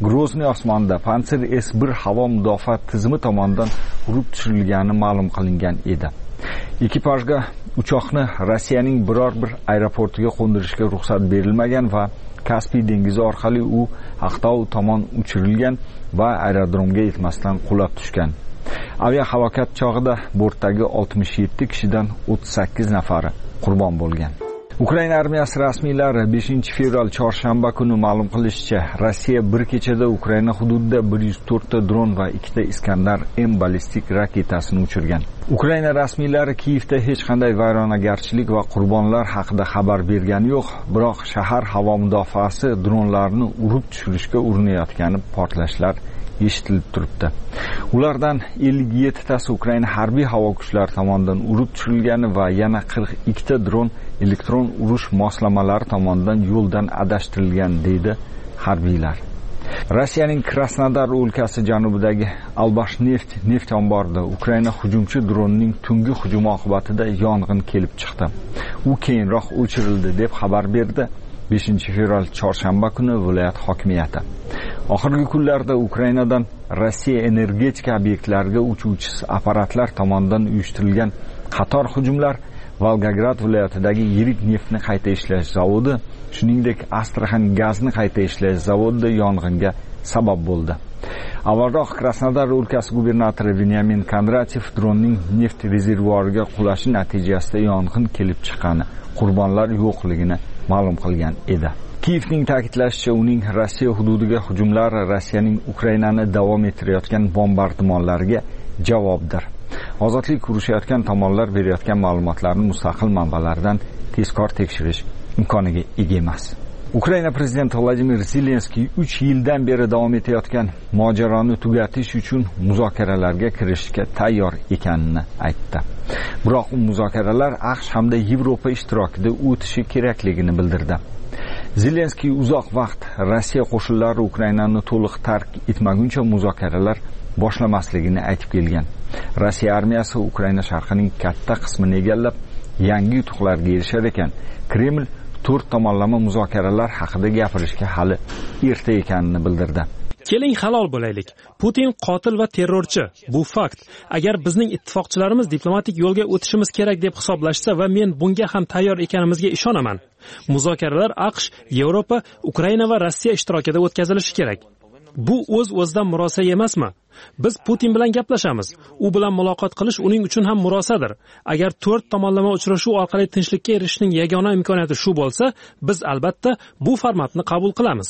Grozniy osmonida Pantsir S bir havo mudofaa tizimi tomonidan urib tushirilgani ma'lum qilingan edi. Ekipajga uchoqni Rossiyaning biror bir aeroportiga qo'ndirishga ruxsat berilmagan va Kaspiy dengizi orqali u Aqtau tomon uchirilgan va aerodromga yetmasdan qulab tushgan. Aviahalokat chog'ida bortdagi oltmish yetti kishidan o'ttiz sakkiz nafari qurbon bo'lgan. Ukraina armiyasi rasmiylari beshinchi fevral chorshanba kuni ma'lum qilishicha, Rossiya bir kechada Ukraina hududida bir yuz to'rt ta dron va ikkita Iskandar M ballistik raketasini uchirgan. Ukraina rasmiylari Kiyevda hech qanday vayronagarchilik va qurbonlar haqida xabar bergani yo'q, biroq shahar havo mudofaasi dronlarni urib tushirishga urinayotgani portlashlar eshitilib turibdi. Ulardan ellik yetti tasi Ukraina harbiy havo kuchlari tomonidan urib tushirilgani va yana qirq ikkita dron elektron urush moslamalari tomonidan yo'ldan adashtirilgan deydi harbiylar. Rossiyaning Krasnodar o'lkasi janubidagi Albashneft neft omborida Ukraina hujumchi dronining tungi hujumi oqibatida yong'in kelib chiqdi. U keyinroq o'chirildi deb xabar berdi beshinchi fevral chorshanba kuni viloyat hokimiyati. Oxirgi kunlarda Ukrainadan Rossiya energetika obyektlariga uchuvchi apparatlar tomonidan uyushtirilgan qator hujumlar Volgograd viloyatidagi yirik neftni qayta ishlash zavodi, shuningdek Astraxan gazni qayta ishlash zavodida yong'inga sabab bo'ldi. Avvalroq Krasnodar o'lkasi gubernatori Veniamin Kondratyev dronning neft rezervuariga qulashi natijasida yong'in kelib chiqqani, qurbonlar yo'qligini ma'lum qilgan edi. Kiyevning ta'kidlashicha, uning Rossiya hududiga hujumlari Rossiyaning Ukrainani davom ettirayotgan bombardimonlariga javobdir. Ozodlik urushayotgan tomonlar berayotgan ma'lumotlarni mustaqil manbalardan tezkor tekshirish imkoniga ega emas. Ukraina prezidenti Vladimir Zelenskiy uch yildan beri davom etayotgan mojaroni tugatish uchun muzokaralarga kirishga tayyor ekanini aytdi. Biroq u muzokaralar AQSh hamda Yevropa ishtirokida o'tishi kerakligini bildirdi. Zelenskiy uzoq vaqt Rossiya qo'shinlari Ukrainani to'liq tark etmaguncha muzokaralar boshlamasligini aytib kelgan. Rossiya armiyasi Ukraina sharqining katta qismini egallab, yangi yutuqlarga erishar ekan, Kreml to'rt tomonlama muzokaralar haqida gapirishga hali erta ekanini bildirdi. Keling halol bo'laylik. Putin qotil va terrorchi. Bu fakt. Agar bizning ittifoqchilarimiz diplomatik yo'lga o'tishimiz kerak deb hisoblashsa va men bunga ham tayyor ekanimizga ishonaman. Muzokaralar AQSh, Yevropa, Ukraina va Rossiya ishtirokida o'tkazilishi kerak. Bu o'z-o'zidan murosa emasmi? Biz Putin bilan gaplashamiz. U bilan muloqot qilish uning uchun ham murosadir. Agar to'rt tomonlama uchrashuv orqali tinchlikka erishishning yagona imkoniyati shu bo'lsa, biz albatta bu formatni qabul qilamiz.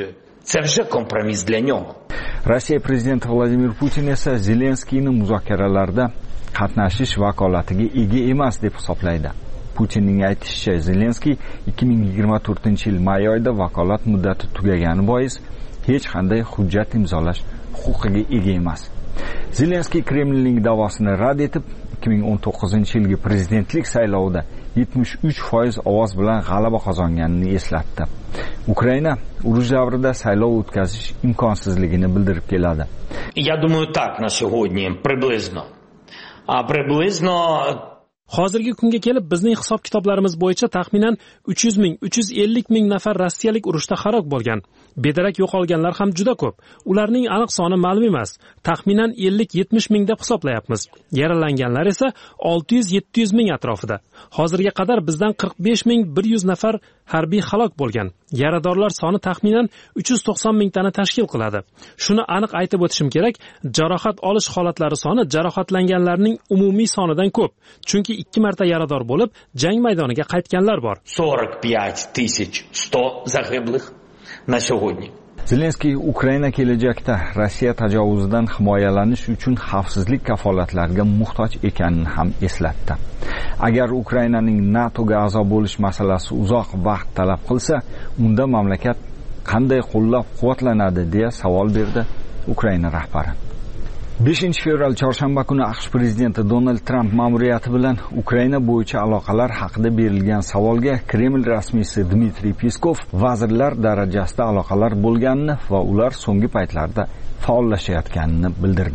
Rossiya prezidenti Vladimir Putin esa Zelenskiyni muzokaralarda qatnashish vakolatiga ega emas deb hisoblaydi. Putinning aytishicha, Zelenskiy ikki ming yigirma to'rtinchi yil may oyida vakolat muddati tugagani bois hech qanday hujjat imzolash huquqiga ega emas. Zelenskiy Kremlning da'vosini rad etib, ikki ming o'n to'qqizinchi yilgi prezidentlik saylovida yetmish uch foiz ovoz bilan g'alaba qozonganini eslatdi. Ukraina urush davrida saylov o'tkazish imkonsizligini bildirib keladi. Я думаю, так на сегодня приблизно. А приблизно Hozirgi kunga kelib bizning hisob-kitoblarimiz bo'yicha taxminan uch yuz ming uch yuz ellik ming nafar rossiyalik urushda halok bo'lgan. Bedarak yo'qolganlar ham juda ko'p. Ularning aniq soni ma'lum emas. Taxminan ellik yetmish ming deb hisoblayapmiz. Yaralanganlar esa olti yuz yetti yuz ming atrofida. Hozirga qadar bizdan qirq besh ming bir yuz nafar harbiy halok bo'lgan. Yaradorlar soni taxminan uch yuz to'qson ming tani tashkil qiladi. Shuni aniq aytib o'tishim kerak, jarohat olish holatlari soni jarohatlanganlarning umumiy sonidan ko'p. Chunki ikki marta yarador bo'lib, jang maydoniga qaytganlar bor. сорок пять тысяч сто загиблых на сегодня. Zelenskiy Ukraina kelajakda Rossiya tajovuzidan himoyalanish uchun xavfsizlik kafolatlariga muhtoj ekanini ham eslatdi. Agar Ukrainaning NATOga a'zo bo'lish masalasi uzoq vaqt talab qilsa, unda mamlakat qanday qo'llab-quvvatlanadi deya savol berdi Ukraina rahbari. beshinchi fevral chorshanba kuni AQSh prezidenti Donald Tramp ma'muriyati bilan Ukraina bo'yicha aloqalar haqida berilgan savolga Kreml rasmiysi Dmitriy Peskov vazirlar darajasida aloqalar bo'lganini va ular so'nggi paytlarda faollashayotganini bildirdi.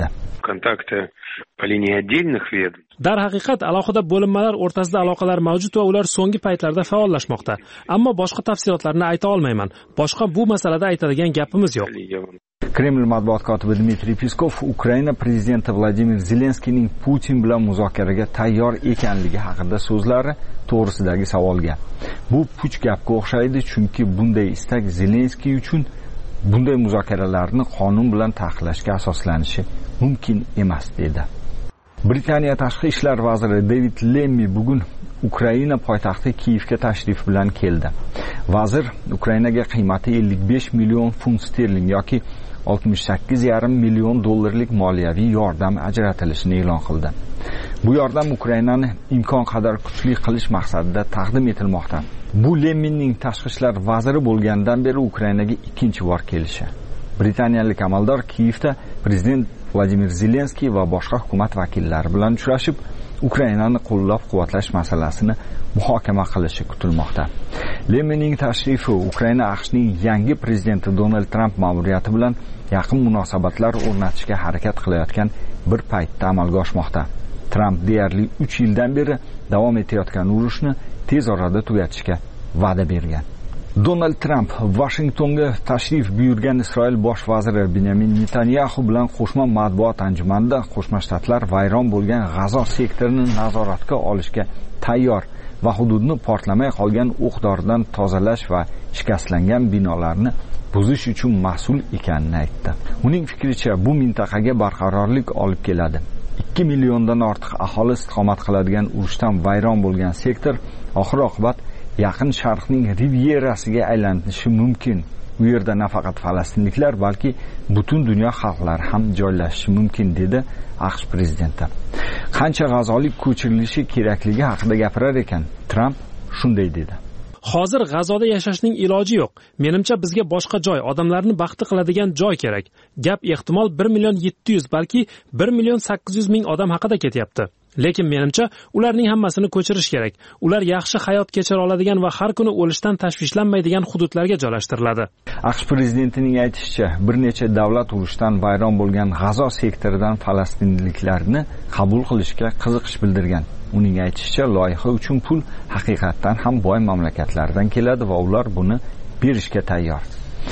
контакты по линии отдельных ведомств. Darhaqiqat alohida bo'linmalar o'rtasida aloqalar mavjud va ular so'nggi paytlarda faollashmoqda. Ammo boshqa tafsilotlarni ayta olmayman. Boshqa bu masalada aytadigan gapimiz yo'q. Kreml matbuot kotibi Dmitriy Peskov Ukraina prezidenti Vladimir Zelenskiyning Putin bilan muzokaraga tayyor ekanligi haqida so'zlari to'g'risidagi savolga bu puch gapga o'xshaydi, chunki bunday istak Zelenskiy uchun bunday muzokaralarni qonun bilan taqiqlashga asoslanishi mumkin emas dedi. Britaniya tashqi ishlar vaziri David Lemmy bugun Ukraina poytaxti Kiyevga tashrif bilan keldi. Vazir Ukrainaga qiymati ellik besh million funt sterling yoki oltmish sakkiz yarim million dollarlik moliyaviy yordam ajratilishini e'lon qildi. Bu yordam Ukrainani imkon qadar kuchli qilish maqsadida taqdim etilmoqda. Bu Lemminning tashqi ishlar vaziri bo'lgandan beri Ukrainaga ikkinchi bor kelishi. Britaniyalik amaldor Kiyevda prezident Vladimir Zelenskiy va boshqa hukumat vakillari bilan uchrashib, Ukrainani qo'llab-quvvatlash masalasini muhokama qilishi kutilmoqda. Lemminning tashrifi Ukraina AQShning yangi prezidenti Donald Trump ma'muriyati bilan yaqin munosabatlar o'rnatishga harakat qilayotgan bir paytda amalga oshmoqda. Trump deyarli uch yildan beri davom etayotgan urushni tez orada tugatishga va'da bergan. Donald Trump Washingtonga tashrif buyurgan Isroil bosh vaziri Benyamin Netanyahu bilan qo'shma matbuot anjumanida Qo'shma Shtatlar vayron bo'lgan G'azo sektorini nazoratga olishga tayyor va hududni portlamay qolgan o'q-doridan tozalash va shikastlangan binolarni buzish uchun mas'ul ekanini aytdi. Uning fikricha, bu mintaqaga barqarorlik olib keladi. ikki milliondan ortiq aholi istiqomat qiladigan urushdan vayron bo'lgan sektor oxir-oqibat Yaqin Sharqning rivierasiga aylanishi mumkin. U yerda nafaqat falastinliklar, balki butun dunyo xalqlari ham joylashishi mumkin dedi AQSh prezidenti. Qancha g'azolik ko'chirilishi kerakligi haqida gapirar ekan, Trump shunday dedi. Hozir G'azoda yashashning iloji yo'q. Menimcha bizga boshqa joy, odamlarni baxtli qiladigan joy kerak. Gap ehtimol bir million yetti yuz balki bir million sakkiz yuz ming odam haqida ketyapti. Lekin menimcha ularning hammasini ko'chirish kerak. Ular yaxshi hayot kechira oladigan va har kuni o'lishdan tashvishlanmaydigan hududlarga joylashtiriladi. AQSh prezidentining aytishicha, bir necha davlat urushdan vayron bo'lgan G'azo sektoridan falastinliklarni qabul qilishga qiziqish bildirgan. Uning aytishicha, loyiha uchun pul haqiqatdan ham boy mamlakatlardan keladi va ular buni berishga tayyor.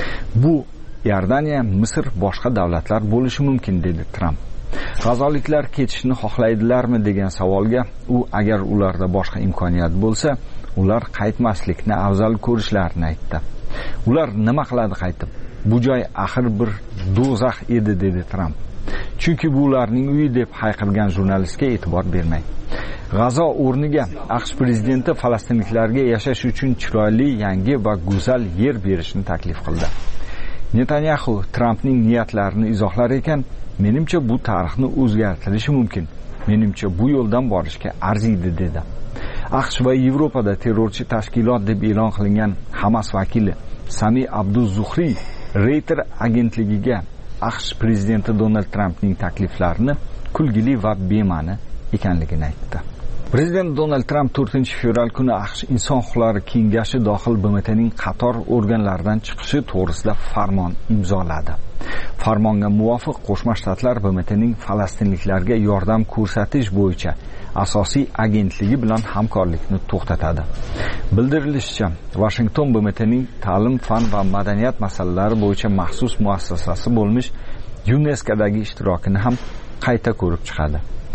Bu Iordaniya, Misr, boshqa davlatlar bo'lishi mumkin dedi Trump. G'azoliklar ketishni xohlaydilarmi degan savolga u agar ularda boshqa imkoniyat bo'lsa, ular qaytmaslikni afzal ko'rishlarini aytdi. Ular nima qiladi qaytib? Bu joy axir bir do'zax edi dedi Trump. Chunki bu ularning uyi deb hayqirgan jurnalistga e'tibor bermang. G'azo o'rniga AQSh prezidenti falastinliklarga yashash uchun chiroyli, yangi va go'zal yer berishni taklif qildi. Netanyahu Trumpning niyatlarini izohlar ekan, menimcha bu tarixni o'zgartirishi mumkin. Menimcha bu yo'ldan borishga arziydi dedi. AQSh va Yevropada terrorchi tashkilot deb e'lon qilingan Hamas vakili Sami Abduz-Zuhri Reuters agentligiga AQSh prezidenti Donald Trumpning takliflarini kulgili va bema'ni ekanligini aytdi. Prezident Donald Trump to'rtinchi fevral kuni AQSh Inson huquqlari kengashi dohil B M T'ning qator organlaridan chiqishi to'g'risida farmon imzoladi. Farmonga muvofiq Qo'shma Shtatlar B M T'ning falastinliklarga yordam ko'rsatish bo'yicha asosiy agentligi bilan hamkorlikni to'xtatadi. Bildirilishicha, Washington B M T'ning ta'lim, fan va madaniyat masalalari bo'yicha maxsus muassasasi bo'lmish UNESCOdagi ishtirokini ham qayta ko'rib chiqadi.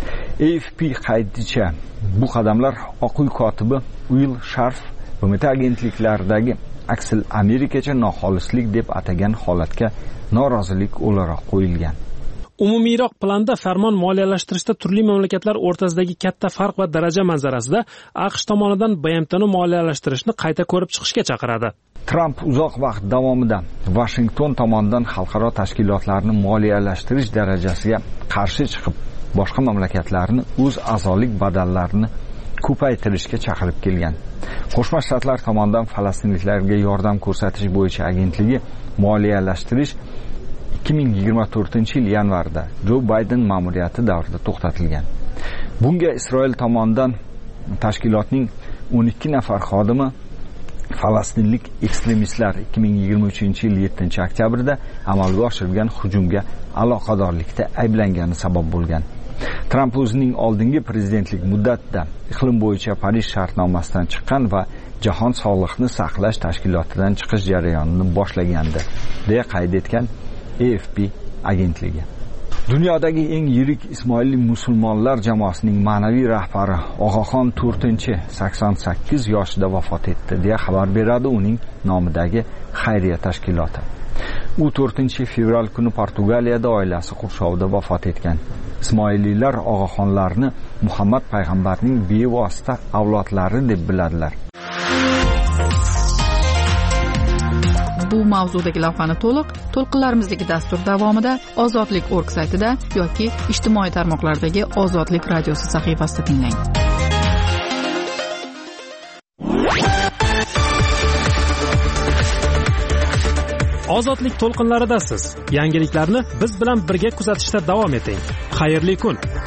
A F P qaydishicha, bu qadamlar Oq uy kotibi Will Sharf B M T agentliklaridagi aksil Amerikacha noxolislik deb atagan holatga norozilik o'laroq qo'yilgan. Umumiyroq planda farmon moliyalashtirishda turli mamlakatlar o'rtasidagi katta farq va daraja manzarasida AQSh tomonidan B M T'ni moliyalashtirishni qayta ko'rib chiqishga chaqiradi. Trump uzoq vaqt davomida Washington tomonidan xalqaro tashkilotlarni moliyalashtirish darajasiga qarshi chiqib, boshqa mamlakatlarni o'z a'zolik badallarini ko'paytirishga chaqirib kelgan. Qo'shma Shtatlar tomonidan falastinliklarga yordam ko'rsatish bo'yicha agentligi moliyalashtirish ikki ming yigirma to'rtinchi yil yanvarda Jo Bayden ma'muriyati davrida to'xtatilgan. Bunga Isroil tomonidan tashkilotning o'n ikki nafar xodimi falastinlik ekstremistlar ikki ming yigirma uchinchi yil yettinchi oktyabrda amalga oshirilgan hujumga aloqadorlikda ayblangani sabab bo'lgan. Tramp o'zining oldingi prezidentlik muddatida iqlim bo'yicha Parij shartnomasidan chiqqan va Jahon sog'liqni saqlash tashkilotidan chiqish jarayonini boshlagandi, deya qayd etgan A F P agentligi. Dunyodagi eng yirik Ismoilli musulmonlar jamoasining ma'naviy rahbari Og'axon to'rtinchi sakson sakkiz yoshida vafot etdi, deya xabar beradi uning nomidagi xayriya tashkiloti. U to'rtinchi fevral kuni Portugaliyada oilasi qurshovida vafot etgan. Ismoillilar og'axonlarni Muhammad payg'ambarning bevosita avlodlari deb biladilar. Bu mavzudagi lavhani to'liq to'lqinlarimizdagi dastur davomida ozodlik nokta org saytida yoki ijtimoiy tarmoqlardagi Ozodlik radiosi sahifasida tinglang. Ozodlik to'lqinlaridasiz. Yangiliklarni biz bilan birga kuzatishda davom eting. Xayrli kun.